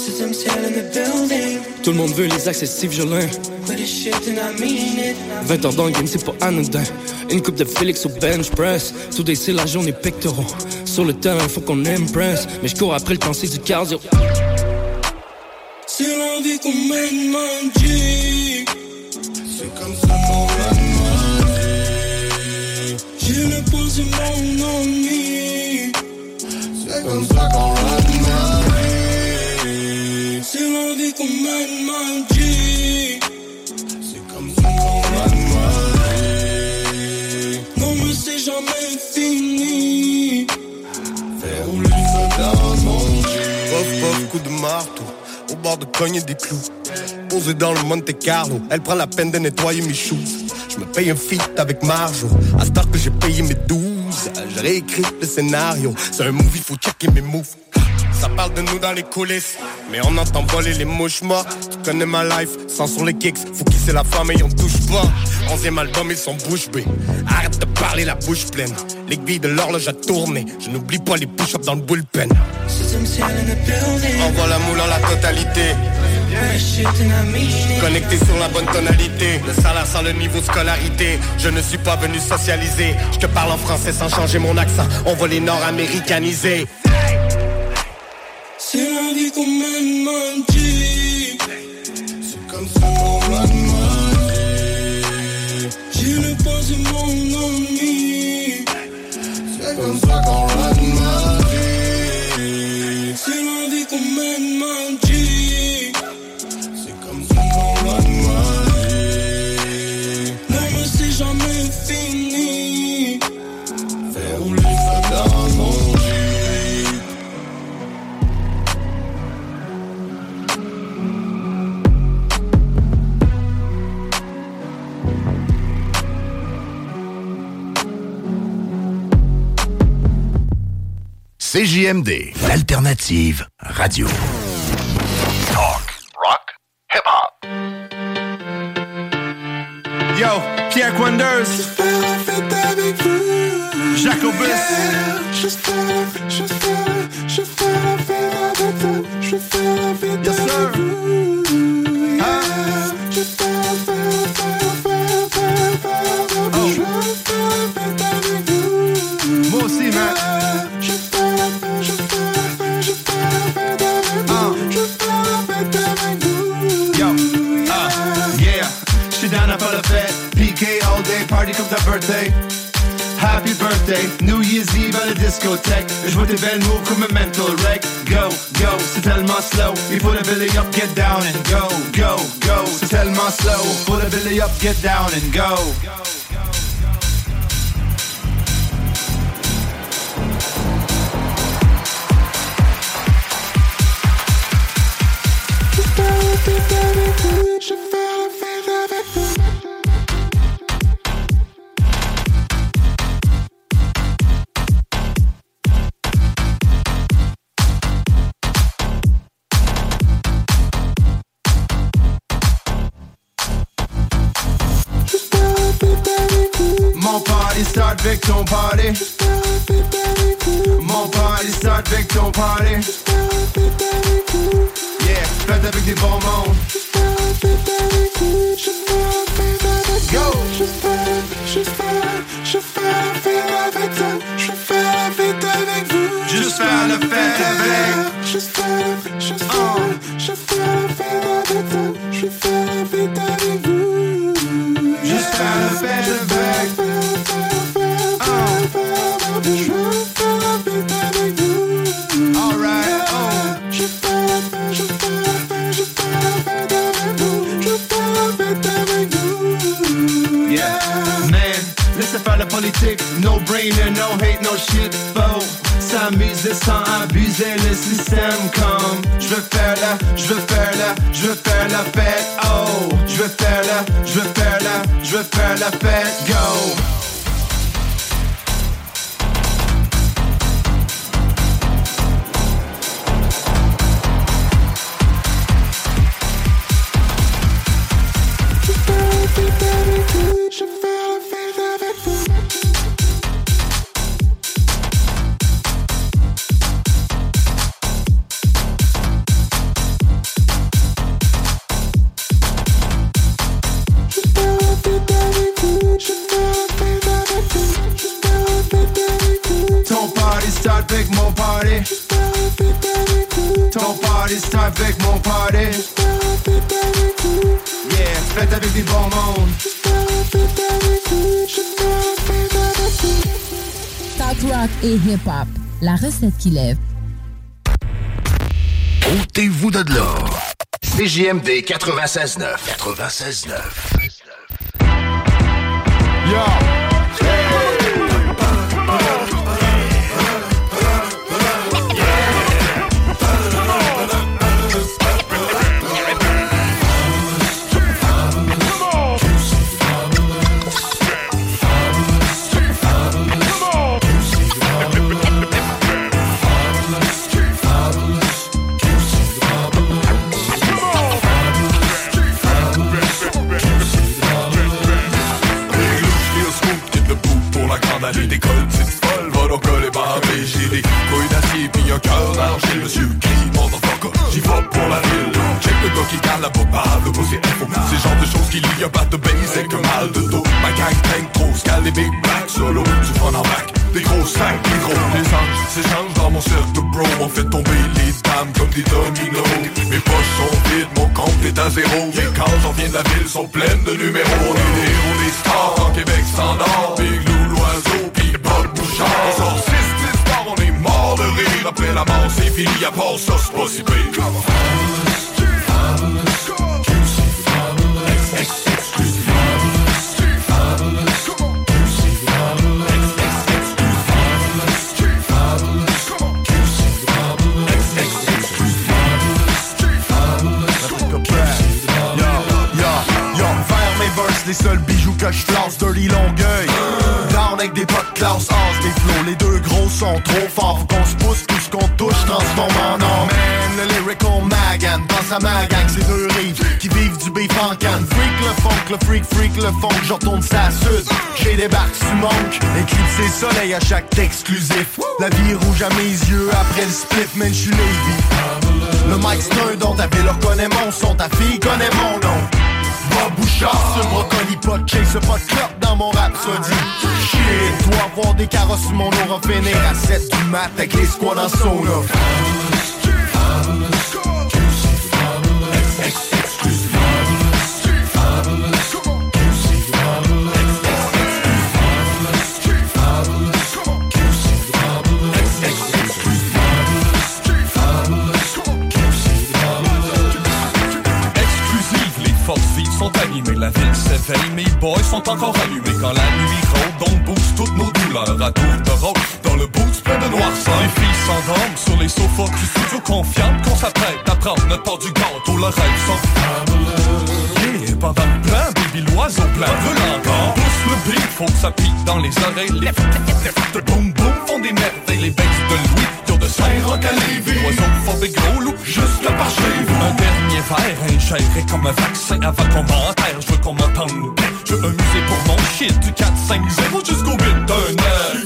Tout le monde veut les accessifs violins. vingt ans dans le game, c'est pas anodin. Une coupe de Félix au bench press. Today c'est la journée pectoraux. Sur le terrain, faut qu'on impress. Mais je cours après le temps, c'est du cardio. C'est l'envie qu'on mène, mon Dieu. C'est comme ça qu'on m'a demandé. J'ai le point, c'est mon ennemi. C'est comme ça qu'on m'a demandé. C'est l'envie qu'on mène, mon Dieu. C'est comme ça qu'on m'a demandé. Non, mais c'est jamais fini. Faire rouler ça dans mon Dieu. Pof, pof, coup de marteau. Au bord de cogner des clous. Posé dans le Monte Carlo. Elle prend la peine de nettoyer mes shoes. Je me paye un feat avec Marjo. À cette heure que j'ai payé mes douze, je réécris le scénario. C'est un movie, faut checker mes moves. Ça parle de nous dans les coulisses, mais on entend voler les mouches mortes. Tu connais ma life, sans sur les kicks. Faut kisser la femme et on touche pas. Onzième album, ils sont bouche bée. Arrête de parler la bouche pleine. L'aiguille de l'horloge a tourné. Je n'oublie pas les push-ups dans le bullpen. Envoie la moule en la totalité. Connecté sur la bonne tonalité. Le salaire sans le niveau de scolarité. Je ne suis pas venu socialiser. Je te parle en français sans changer mon accent. On va les nord-américaniser. C'est la vie qu'on mène, mon Dieu. C'est comme ça qu'on m'a demandé. J'ai le point, c'est mon ennemi. C'est comme ça qu'on m'a demandé. C'est la vie qu'on mène, mon Dieu. C'est comme ça qu'on m'a demandé. Non, mais c'est jamais fini. Faire rouler ça dans mon Dieu. C J M D, l'alternative radio. Talk, rock, hip-hop. Yo, Pierre Quanders. Jacobus. Je fais la fête, je fais la, je fais la fête avec vous. Je fais la fête yes, avec vous. Yeah. Ah. Je fais la fête, fête, fête, fête, fête avec vous. Je fais la fête avec vous. Moi aussi, man. Je fais la fête, je fais la fête, je fais la fête avec vous. Je fais la fête avec vous. Yo, ah, yeah. J'suis down à faire la fête. P K all day, party comme ta birthday. Happy birthday, New Year's Eve à la discothèque. Je vois tes belles moves comme un mental wreck. Go, go, c'est tellement slow. Il faut le belly up, get down and go, go, go. C'est tellement slow. Faut le belly up, get down and go. Je fais la fête avec vous. Je veux faire la fête avec vous. Mon party start avec ton party. Mon party start avec ton party. Yeah, fête avec des bons mondes. Go! Je fais, je fais, je fais la fête avec toi. Je fais la fête avec vous. Juste faire la fête avec. Je fais, je fais, je fais la fête avec toi. Je fais la fête avec vous. Juste faire la fête avec. Je fais la fête avec vous. Alright, oh. Je fais la fête, je fais la fête, je fais la fête avec vous. Je fais la fête avec vous. Yeah, man, laissez faire la politique. No brainer, no hate, no shit. Faut s'amuser sans abuser le système comme. Je veux faire la, je veux faire la, je veux faire la fête. Oh, je veux faire la, je veux faire la, je veux faire la fête. Go. Je fais la fête avec vous. Je fais la fête avec vous. Je fais la fête avec vous. Je fais la fête avec vous. Ton party start avec mon party. Je fais la fête avec vous. Ton party start avec mon party. Je fais la fête avec vous. Yeah, fête avec des bons mondes. Talk rock et hip-hop, la recette qui lève. Ôtez-vous de là. C J M D quatre-vingt-seize neuf. quatre-vingt-seize neuf. Yo! Des cols, petites folles, va donc coller barbé. J'ai des couilles d'acier pis un cœur d'argile. Monsieur crie, motherfucker, j'y vais pour la ville. Check le gars qui garde la bobale, le gros c'est info. C'est le genre de choses qui lie un bat de base avec un mal de dos. Ma gang traîne trop, scale des big blacks solo. Du fun en back, des gros sacs, des gros. Les anges s'échangent dans mon cercle bro. On fait tomber les dames comme des dominos. Mes poches sont vides, mon compte est à zéro. Les cases, j'en viens de la ville, sont pleines de numéros. On est des héros, des stars, en Québec standard. Big Lou, l'oiseau, pis Bob Bouchard. On sort six dix stars, on est mort de rire. Après la mort, c'est fini, à part ça, c'est pas si pire. Les seuls bijoux que je flasse, Dirty Longueuil. Down avec des potes classe as, des flows. Les deux gros sont trop forts, faut qu'on se pousse, tout ce qu'on touche transforme en or. Man, le lyrical Magan, pense à ma gang, c'est deux rives qui vivent du beef en canne. Freak le funk, le freak, freak le funk, je retourne ça sud. J'ai des barques tu manques, éclipsé soleil à chaque exclusif. La vie est rouge à mes yeux, après le split, man, j'suis Lévi. Le mic c'est un don, ta ville reconnaît mon son, ta fille connaît mon nom. Bob Bouchard, ce brocoli, pas de chase, pas de clope dans mon rhapsodie. Shit, dois avoir des carrosses sur mon aura finir à sept du mat avec les squads en sauna. Animés, la ville s'éveille, mes boys sont encore allumés. Quand la nuit rôde, on booste toutes nos douleurs à tour de rôle. dans le boots plein de noirceur. Les filles s'endorment sur les sofas du studio, confiantes qu'on s'apprête à prendre notre part du gâteau. Le rêve sont fabuleux. Yeah, pendant le plan, baby, l'oiseau blanc veut l'encore. Pousse le beat, faut que ça pique dans les oreilles. Les f*** de boum boum font des merveilles. Les becs de Louis, qui ont de Saint-Roch à Lévis. Les oiseaux font des gros loups, juste là par chez vous. Un dernier verre, ingéré comme un vaccin avant qu'on m'enterre. Je veux qu'on m'entende. Je veux un musée pour mon shit du quatre cinq zéro jusqu'au bit d'un heure.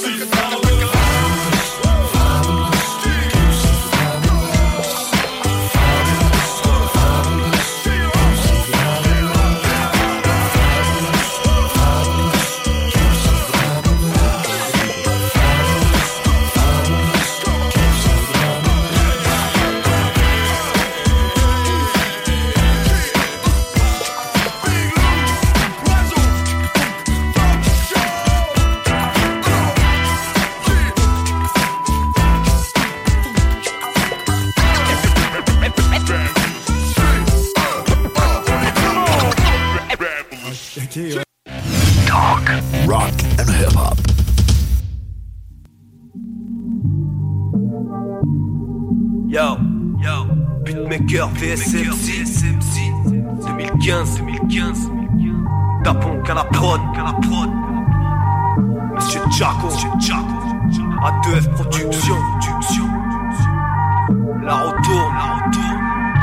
Talk, rock and hip-hop. Yo, yo, Beatmaker V S M C deux mille quinze, Tapon qu'à la prod, qu'à la prod. Monsieur Jaco, A deux F Production, la retourne, la retourne.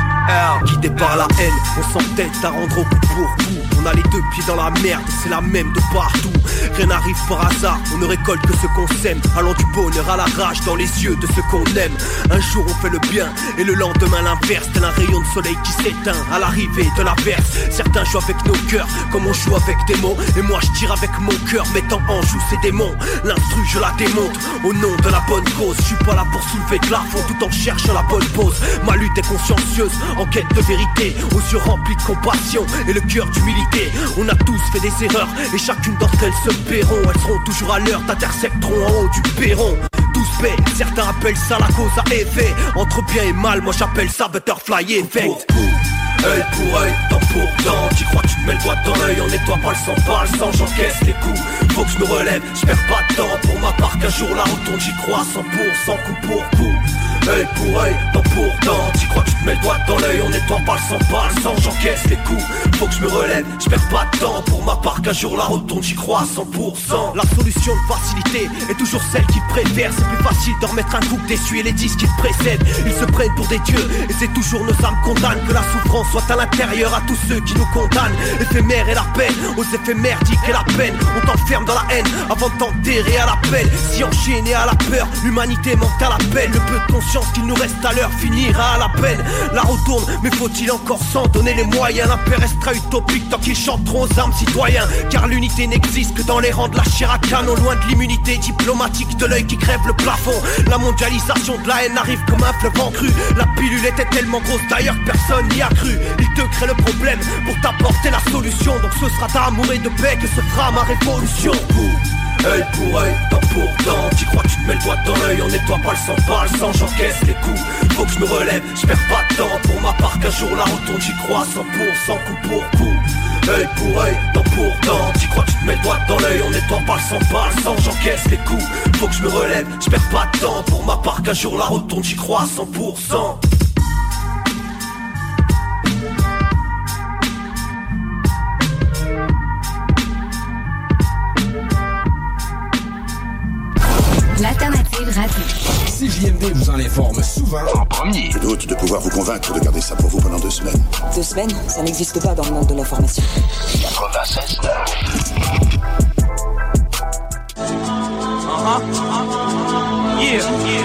R, guidé par la haine, on s'entête à rendre au coup pour coup. On a les deux pieds dans la merde, c'est la même de partout. Rien n'arrive par hasard, on ne récolte que ce qu'on sème. Allant du bonheur à la rage dans les yeux de ceux qu'on aime. Un jour on fait le bien, et le lendemain l'inverse. Tel un rayon de soleil qui s'éteint à l'arrivée de l'averse. Certains jouent avec nos cœurs, comme on joue avec des mots. Et moi je tire avec mon cœur, mettant en joue ces démons. L'instru je la démonte, au nom de la bonne cause. Je suis pas là pour soulever de la faute, tout en cherchant la bonne pause. Ma lutte est consciencieuse, en quête de vérité, aux yeux remplis de compassion et le cœur d'humilité. On a tous fait des erreurs et chacune d'entre elles se paieront. Elles seront toujours à l'heure, t'intercepteront en haut du perron. Tous paient, certains appellent ça la cause à effet. Entre bien et mal, moi j'appelle ça butterfly effect. Œil pour œil, dent pour dent. Tu crois que tu te mets le doigt dans l'œil, on nettoie pas le sang par le sang, j'encaisse les coups. Faut que je me relève, je perds pas de temps. Pour ma part qu'un jour la retourne, j'y crois cent pour cent, coup pour coup. Œil pour œil, dent pour dent. Tu crois que tu te mets le doigt dans l'œil, on nettoie pas le sang par le sang, j'encaisse les coups. Faut que je me relève, je perds pas de temps. Pour ma part qu'un jour la retourne, j'y crois cent pour cent. La solution de facilité est toujours celle qui préfère. C'est plus facile de remettre un coup que d'essuyer les disques qui te précèdent. Ils se prennent pour des dieux et c'est toujours nos âmes condamnent. Que la souffrance soit à l'intérieur à tous ceux qui nous condamnent. Éphémère et la peine, aux effets merdiques et la peine. On t'enferme dans la haine avant de t'enterrer à l'appel. Si enchaîné à la peur, l'humanité manque à l'appel. Le peu de conscience qu'il nous reste à l'heure finira à la peine. La retourne, mais faut-il encore s'en donner les moyens? L'impère restera utopique tant qu'ils chanteront aux armes citoyens. Car l'unité n'existe que dans les rangs de la chair à canon. Loin de l'immunité diplomatique de l'œil qui crève le plafond. La mondialisation de la haine arrive comme un fleuve en crue. La pilule était tellement grosse d'ailleurs que personne n'y a cru. Il te crée le problème pour t'apporter la solution. Donc ce sera d'amour et de paix que se fera ma révolution. Œil pour œil, dent pour dent. Tu crois que tu te mets le doigt dans l'œil, on nettoie pas le sang par le sang, j'encaisse les coups. Faut que je me relève, je perds pas de temps. Pour ma part qu'un jour la retourne, j'y crois cent pour cent, coup pour coup. Œil pour œil, dent pour dent. Tu crois que tu te mets le doigt dans l'œil, on nettoie pas le sang par le sang, j'encaisse les coups. Faut que je me relève, je perds pas de temps. Pour ma part qu'un jour la retourne, j'y crois cent pour cent. L'alternative radio. C J M D vous en informe souvent en premier. Je doute de pouvoir vous convaincre de garder ça pour vous pendant deux semaines. Deux semaines, ça n'existe pas dans le monde de l'information. quatre-vingt-seize neuf. Uh-huh. Yeah, yeah.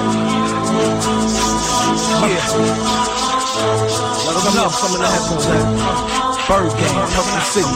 Yeah. Let them know some of the headphones at Bird Game, Company City.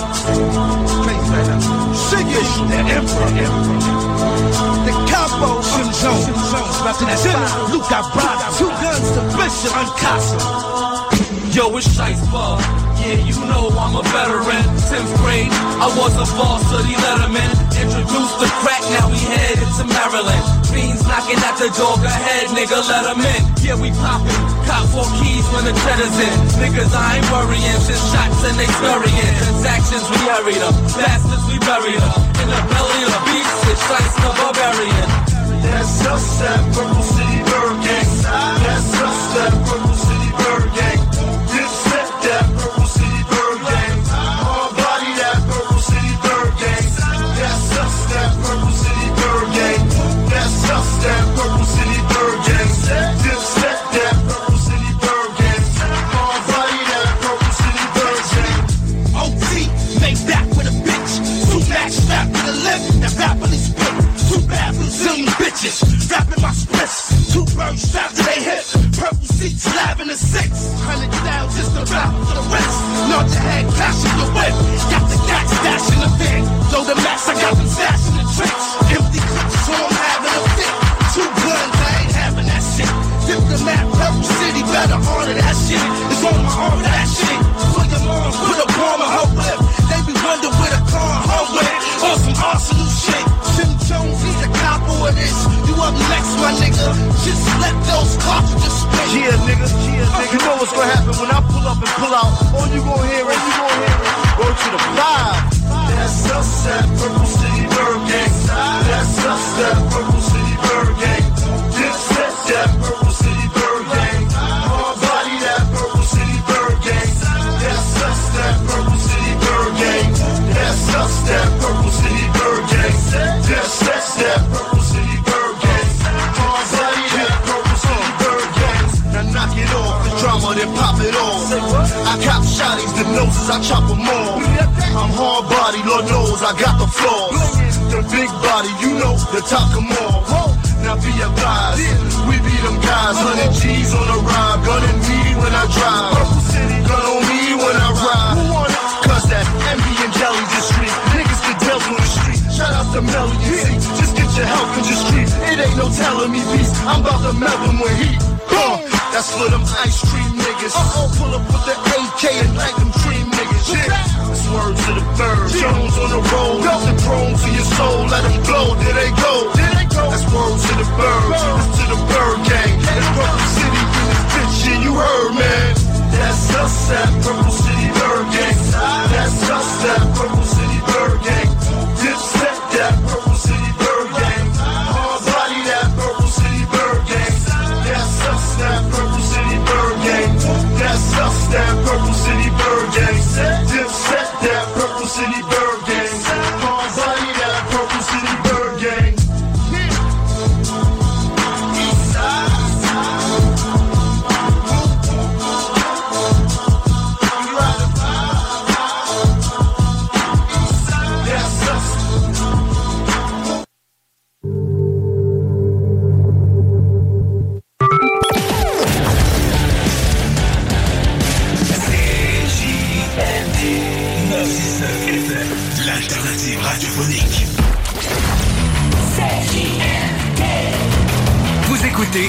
Siggy, the Emperor. The Capo Shinzone. Represent Luca Brada. Two guns to Bishop and Casa. Yo, it's Shice Ball. Yeah, you know I'm a veteran. Tenth grade, I was a boss of the Letterman. Introduced the crack, now we headed to Maryland. Fiends knocking at the door, go ahead, nigga, let them in. Yeah, we poppin', cop four keys when the cheddar's in. Niggas, I ain't worrying, send shots and they scurrying. Transactions, we hurried up, bastards, we buried up. In the belly of the beast, it's Shice the Barbarian. That's us at Purple City Bird Gang. That's us at Purple City Bird Gang. Dipset that Purple City Bird Gang. Hard body that Purple City Bird Gang. That's us that Purple City Bird Gang. That's us that Purple City Bird Gang. Dipset that Purple City Bird Gang. Hard body that Purple City Bird Gang. O T, made back with a bitch. Two backs strapped with a lip that rapidly spit. Two bad Brazilian bitches rapping my splits. Two birds strapped to their hip. Purple seats, eleven and six. Hundred down just to rap for the rest. Nod your head, cash in your whip. Got the gas stash in the bin. Throw the max, I got them stash in the tricks. Empty clips, so I'm having a fit. Two guns, I ain't having that shit. Diplomat, Purple City, better order that shit. It's on my arm, that shit. Put your mom, put a bomb on her whip. They be wondering where the car her with. On some arsenal shit. Tim Jones, he's a cop of this. You up next, my nigga. Just let those cartridges spin. Yeah, nigga, yeah, nigga. You know what's gonna happen when I pull up and pull out. All you gon' hear is, you gon' hear it. Go to the vibe. That's us at Purple City Bird Gang. That's us at Purple City Bird Gang. Dipset that Purple City Bird Gang. Hard body that Purple City Bird Gang. That's us that Purple City Bird Gang. That's us that Purple City Bird Gang. That's us that Purple City Bird Gang. Hard body that Purple City Bird Gang. Now knock it off, the drama, then pop it on. I cop shotties, the noses, I chop them all. I'm hard body, Lord knows I got the flaws. The big body, you know, the top come off. Now be advised, we be them guys. Hundred G's on the ride, gunning me when I drive. Purple City, gun on me when I ride. Cause that M B and Jelly District, niggas get dealt on the street. Shout out to Melly, you see, just get your help in the street. It ain't no telling me peace, I'm about to melt them with heat. Uh, that's for them ice cream niggas. Uh-oh, pull up with the A K and like them cream niggas. Yeah, it's word to the bird. Jones on the road, nothing prone to your soul. Let them blow, there they go. There they go. That's word to the birds, it's to the bird gang. It's Purple City in this bitch, yeah, you heard, man. That's us at Purple City Bird Gang. That's us at Purple City Bird Gang. Dipset that Purple City Bird Gang. Hard body that Purple City Bird Gang. That's us that Purple City Bird Gang. That's us that Purple City Bird Gang. Dipset that Purple City Bird Gang. Hard body that Purple City Bird Gang. East side. L'alternative radiophonique. Vous écoutez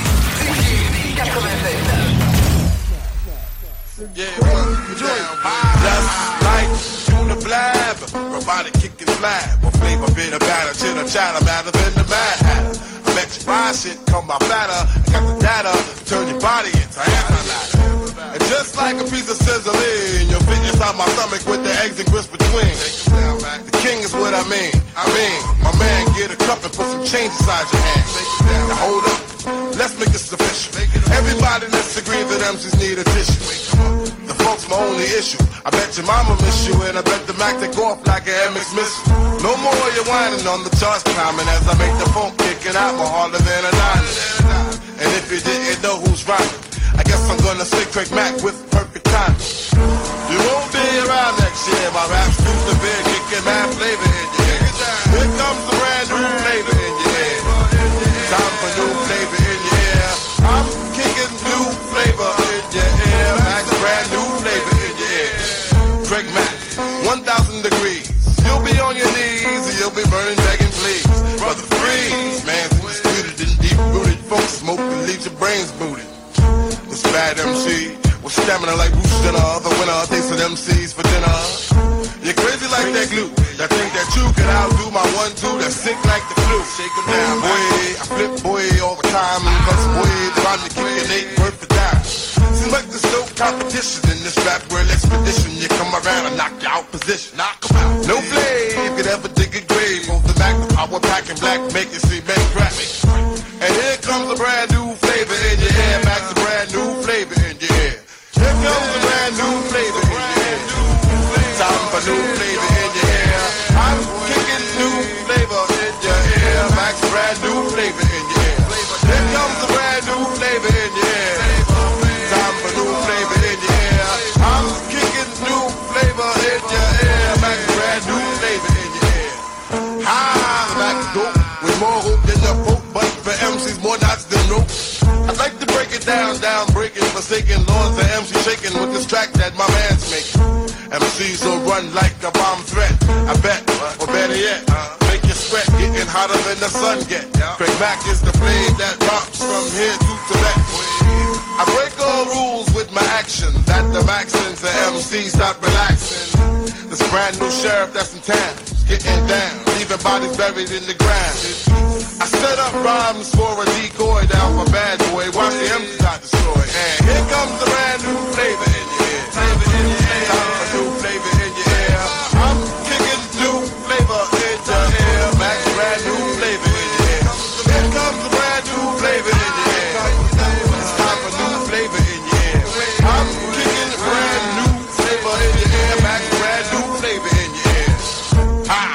Yeah, just like Junior Blab, robotic kicking flab, or flavor bit of batter, chitter chatter, matter than the mad hatter. I bet you buy shit, come by fatter, I got the data, turn your body into anti-ladder. And just like a piece of sizzling, you'll fit inside my stomach with the eggs and grits between. The king is what I mean, I mean, my man, get a cup and put some change inside your hand. Now hold up, let's make this official. Everybody let's agree that M Cs need a tissue. The funk's my only issue. I bet your mama miss you, and I bet the Mac take off like an M X missile. No more you whining on the charts climbing as I make the funk kicking out more harder than a nine. And if you didn't know who's rhyming, I guess I'm gonna say Craig Mack with perfect timing. You won't be around next year. My rap's through the beer, kicking mad flavor in your head. Here comes the brand new flavor in your head. Time for new flavor in your ear. I'm kicking new flavor in your ear. Like brand new flavor in your ear. Craig Mack, one thousand degrees. You'll be on your knees and you'll be burning, begging, please. Brother freeze, man, disputed and deep-rooted. Folks smoke and leave your brains booted. This bad M C with stamina like Bruce Jenner. The winner thanks to M Cs for dinner. You're crazy like that glue. That think that you can outdo my one two. That's sick like the flu. Shake 'em down, boy. I flip boy all the time. Cause boy, trying to kick an eight worth a dime. Seems like there's no competition in this rap world expedition. You come around and knock you out position. Knock 'em out. No flame could ever dig a grave. Off the back, the power pack and black, make it see best rap. nope. I'd like to break it down, down, breaking, forsaken lawns of M C shaking with this track that my man's making. M Cs will run like a bomb threat, I bet, or better yet, make you sweat, getting hotter than the sun get. Craig Mack is the blade that drops from here to Tibet. I break all rules with my actions, at the vaccines, the M C stop relaxing. This brand new sheriff that's in town, getting down, leaving bodies buried in the ground. I set up rhymes for a decoy down for bad boy, watch the M C got destroyed. And here comes the brand new flavor in your ear. Flavor in your ear. Time for new flavor in your ear. I'm kicking new flavor in your ear. Max brand new flavor in your ear. Here comes the brand new flavor in your ear. It's time for new flavor in your ear. I'm kicking brand new flavor in your ear. Max brand new flavor in your ear. Ha!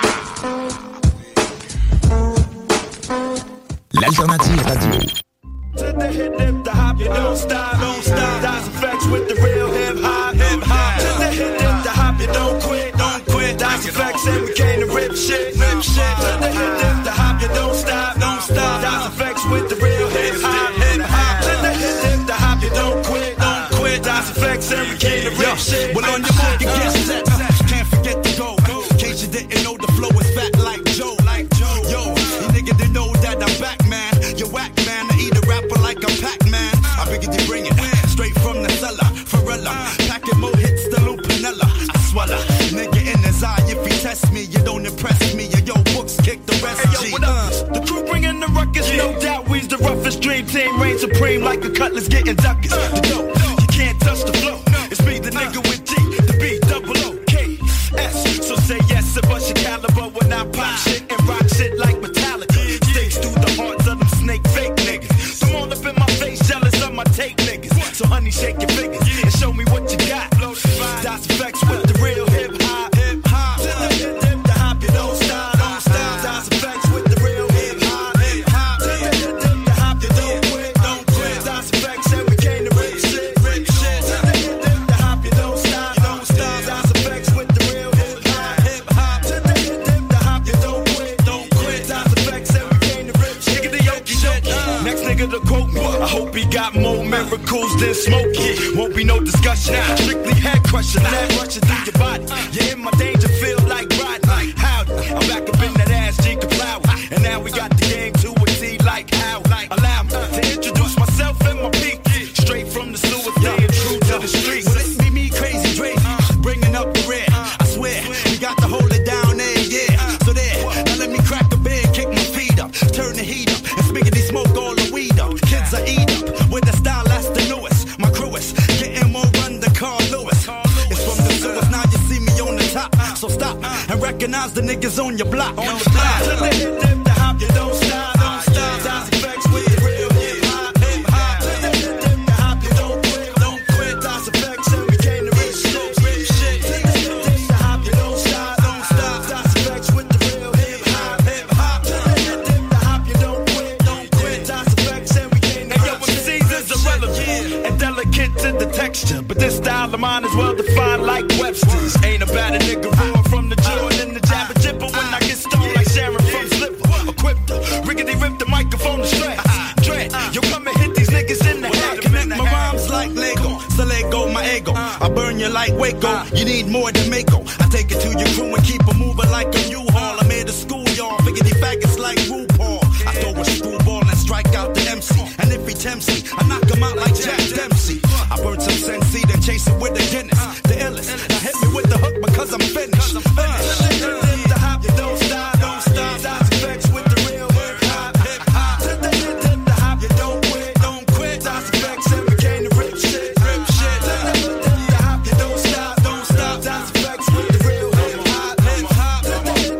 L'alternative radio. To the hip, hip, the hop, you don't stop, don't stop. Dice Effects with the real hip hop, hip hop. To the hip, hip, the hop, you don't quit, don't quit. Dice Effects and we came to rip shit, rip shit. To the hip, hip, the hop, you don't stop, don't stop. Dice Effects with the real hip hop, hip hop. To the hip, hip, the hop, you don't quit, don't quit. Dice Effects and we came to rip shit. Well, on your mark, you get set. Can't forget to go. In case you didn't know, the flow is fat like Joe, like Joe. Yo, you niggas didn't know that I'm back, man. You whack, man. I eat a rapper like a Pac-Man. I figured you bring it straight from the cellar. Pharrella, packing more hits than Lupinella. I swallow, nigga in his eye. If he test me, you don't impress me. Yo, books kick the rest. Hey, yo, what up? The crew bringing the ruckus, yeah. No doubt. We's the roughest dream team, reign supreme like a cutlass getting duckers. The dope, you can't touch the flow. It's me, the nigga with D, the B, double O, K, S. So say yes and bust your caliber when I pop shit and rock shit like Metallica. Stakes through the hearts of them snake fake niggas. Come on up in my face, jealous of my take niggas. So honey, shake your fingers and show me what you got. Dice Effects with the real hip hop, hip hop. To the hip, hip, the hop, you don't stop, don't stop. Dice Effects with the real hip hop, hip hop. To the hip, hip, the hop, you don't quit, don't quit. Dice Effects and we came to rip shit, rip shit. To the hip, hip, the hop, you don't stop, don't stop. Dice Effects with the real hip hop, hip hop. To the hip, hip, the hop, you don't quit, don't quit. Dice Effects and we came to rip shit. Nigga, the yoki shit. Next nigga to quote me. I hope he got more miracles than Smokey. Won't be no discussion. Strictly head crushing, lead rushing through your body. You're in my danger field like Rodney. Howdy, I'm back up in that ass, G Kaplow. And now we got the game to a T like how. Allow me to introduce myself and my peak. Straight from the sewer, staying true to the streets. Well, it's me, me, crazy Drake, bringing up the rear. I swear, we got to hold it down there, yeah. So there, now let me crack the bed, kick my feet up, turn the heat up, and spiggity smoke all the weed up. Kids are eat up with the style that's the newest. My crew is getting more run than Carl Lewis. It's from the sewers, now you see me on the top. So stop and recognize the niggas on your block. On the block. To the hip, hip, the hop, you don't stop, don't stop. Dice Effects with the real hip hop, hip hop. To the hip, hip, the hop, you don't quit, don't quit. Dice Effects and we came to rip shit, rip shit. To the hip, hip, the hop, you don't stop, don't stop. Dice Effects with the real hip hop, hip hop. To the hip, hip, the hop, you don't quit, don't quit. Dice Effects and we came to rip shit. Hey, yo, M Cs is irrelevant and delicate to the texture, but this style of mine is well defined like Webster's. Ain't about a nigga roar from the Jordan, the jabber jibber when I get stoned like Sharon from Slipper. Equipped her, riggedy rip the microphone to stretch. Dread, yo, come and hit these niggas in the head. Connect my rhymes like Lego, so let go my ego. I burn you like Waco, you need more than Mako. I take it to your crew and keep it moving like a U-Haul. I'm here to school y'all, biggity faggots like RuPaul. I throw a screwball and strike out the M C. And if he tempts me, I knock him out like Jack Dempsey. I burn some Sensi, then chase it with a Guinness. The illest, now hit me with the hook because I'm finished. Finished. The hop, you don't stop, don't stop. Dice Effects with the real hip hop, hip hop. To the hip, hip, the hop, you don't quit, don't quit. Dice Effects and we came to rip shit, rip shit. To the hip, hip, the hop, you don't stop, don't stop. Dice Effects with the real hip hop, hip hop. To the hip,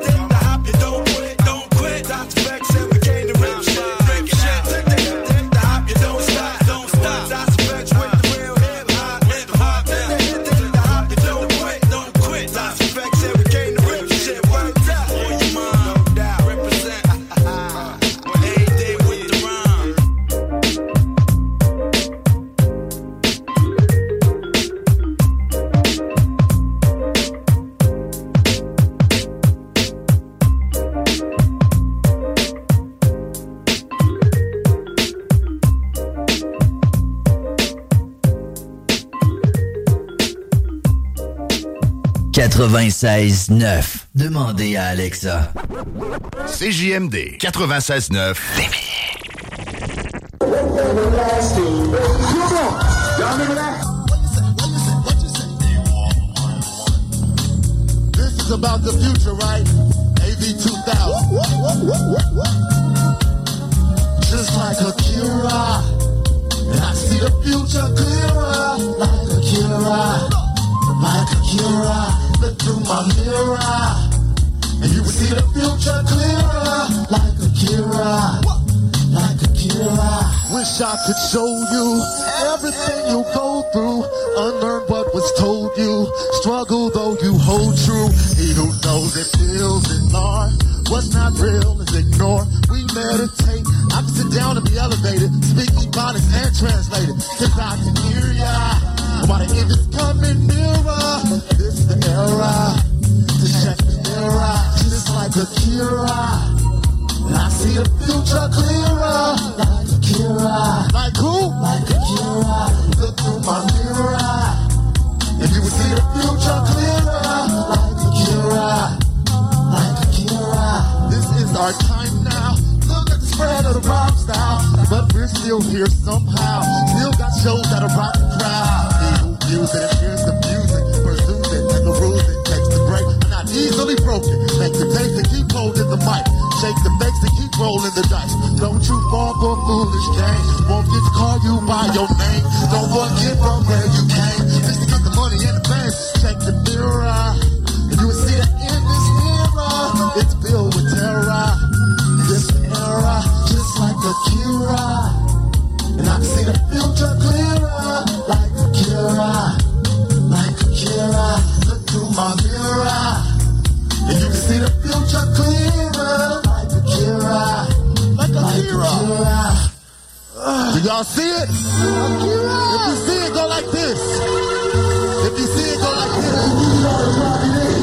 quatre-vingt-seize neuf. Demandez à Alexa. C J M D quatre-vingt-seize neuf. This is about the future, right? A V two thousand. Just like Akira, and I see the future clearer. Like Akira, like Akira. Look through my mirror, and you will see the future clearer. Like Akira, like Akira. Wish I could show you everything you go through. Unlearn what was told you. Struggle though you hold true. He who knows it feels it, Lord. What's not real is ignored. We meditate. I can sit down and be elevated. Speak Ebonics and translate it. Cause I can hear ya. While the end is coming nearer. This is the era to check the mirror. Just like Akira. And I see the future clearer. Like Akira. Like who? Like Akira. Look through my mirror, and you will see the future clearer. Like Akira. Like Akira. This is our time now. Look at the spread of the rhyme style. But we're still here somehow. Still got shows that'll rock the crowd. He who views it and hears the music, pursues it, and the rules it takes to break are not easily broken. Make the taste and keep holding the mic. Shake the fakes and keep rolling the dice. Don't you fall for foolish game. Won't get to call you by your name. Don't forget from where you came. Just to get the money and the fame. Check the mirror, and you will see the end is nearer. It's filled with terror. This era, just like Akira. And I can see the future clearer. Like Akira, like Akira. Look through my mirror, and you can see the future clearer. Like Akira, like Akira. Uh, Do y'all see it? Akira. If you see it, go like this. If you see it, go like this.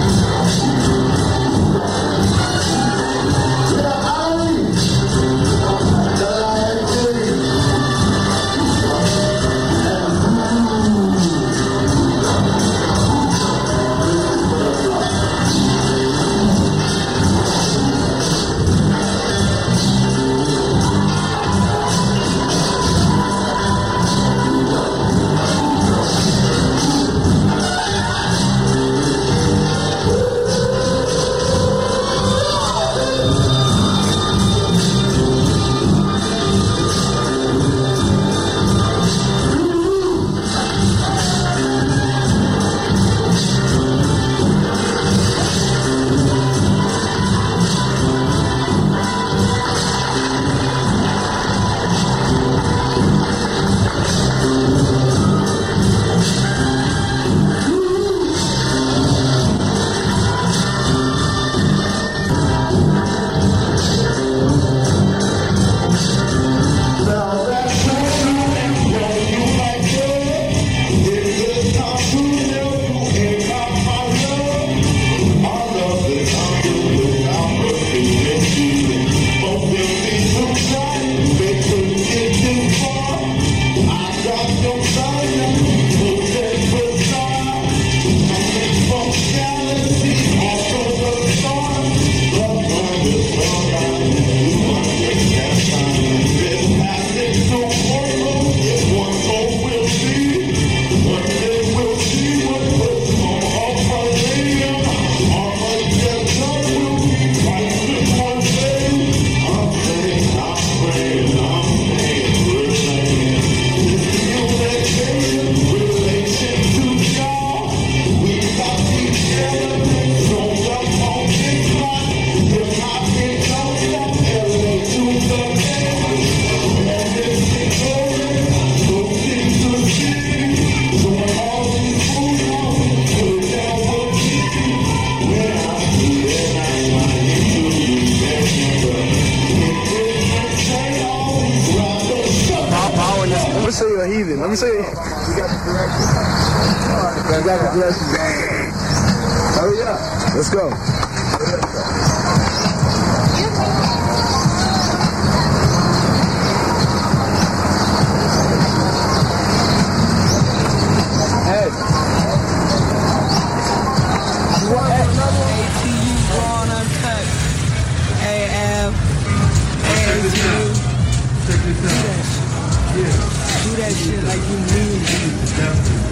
Let me see. You got the directions. I got the directions. Hurry up. Let's go. Hey. Do that shit like you mean it.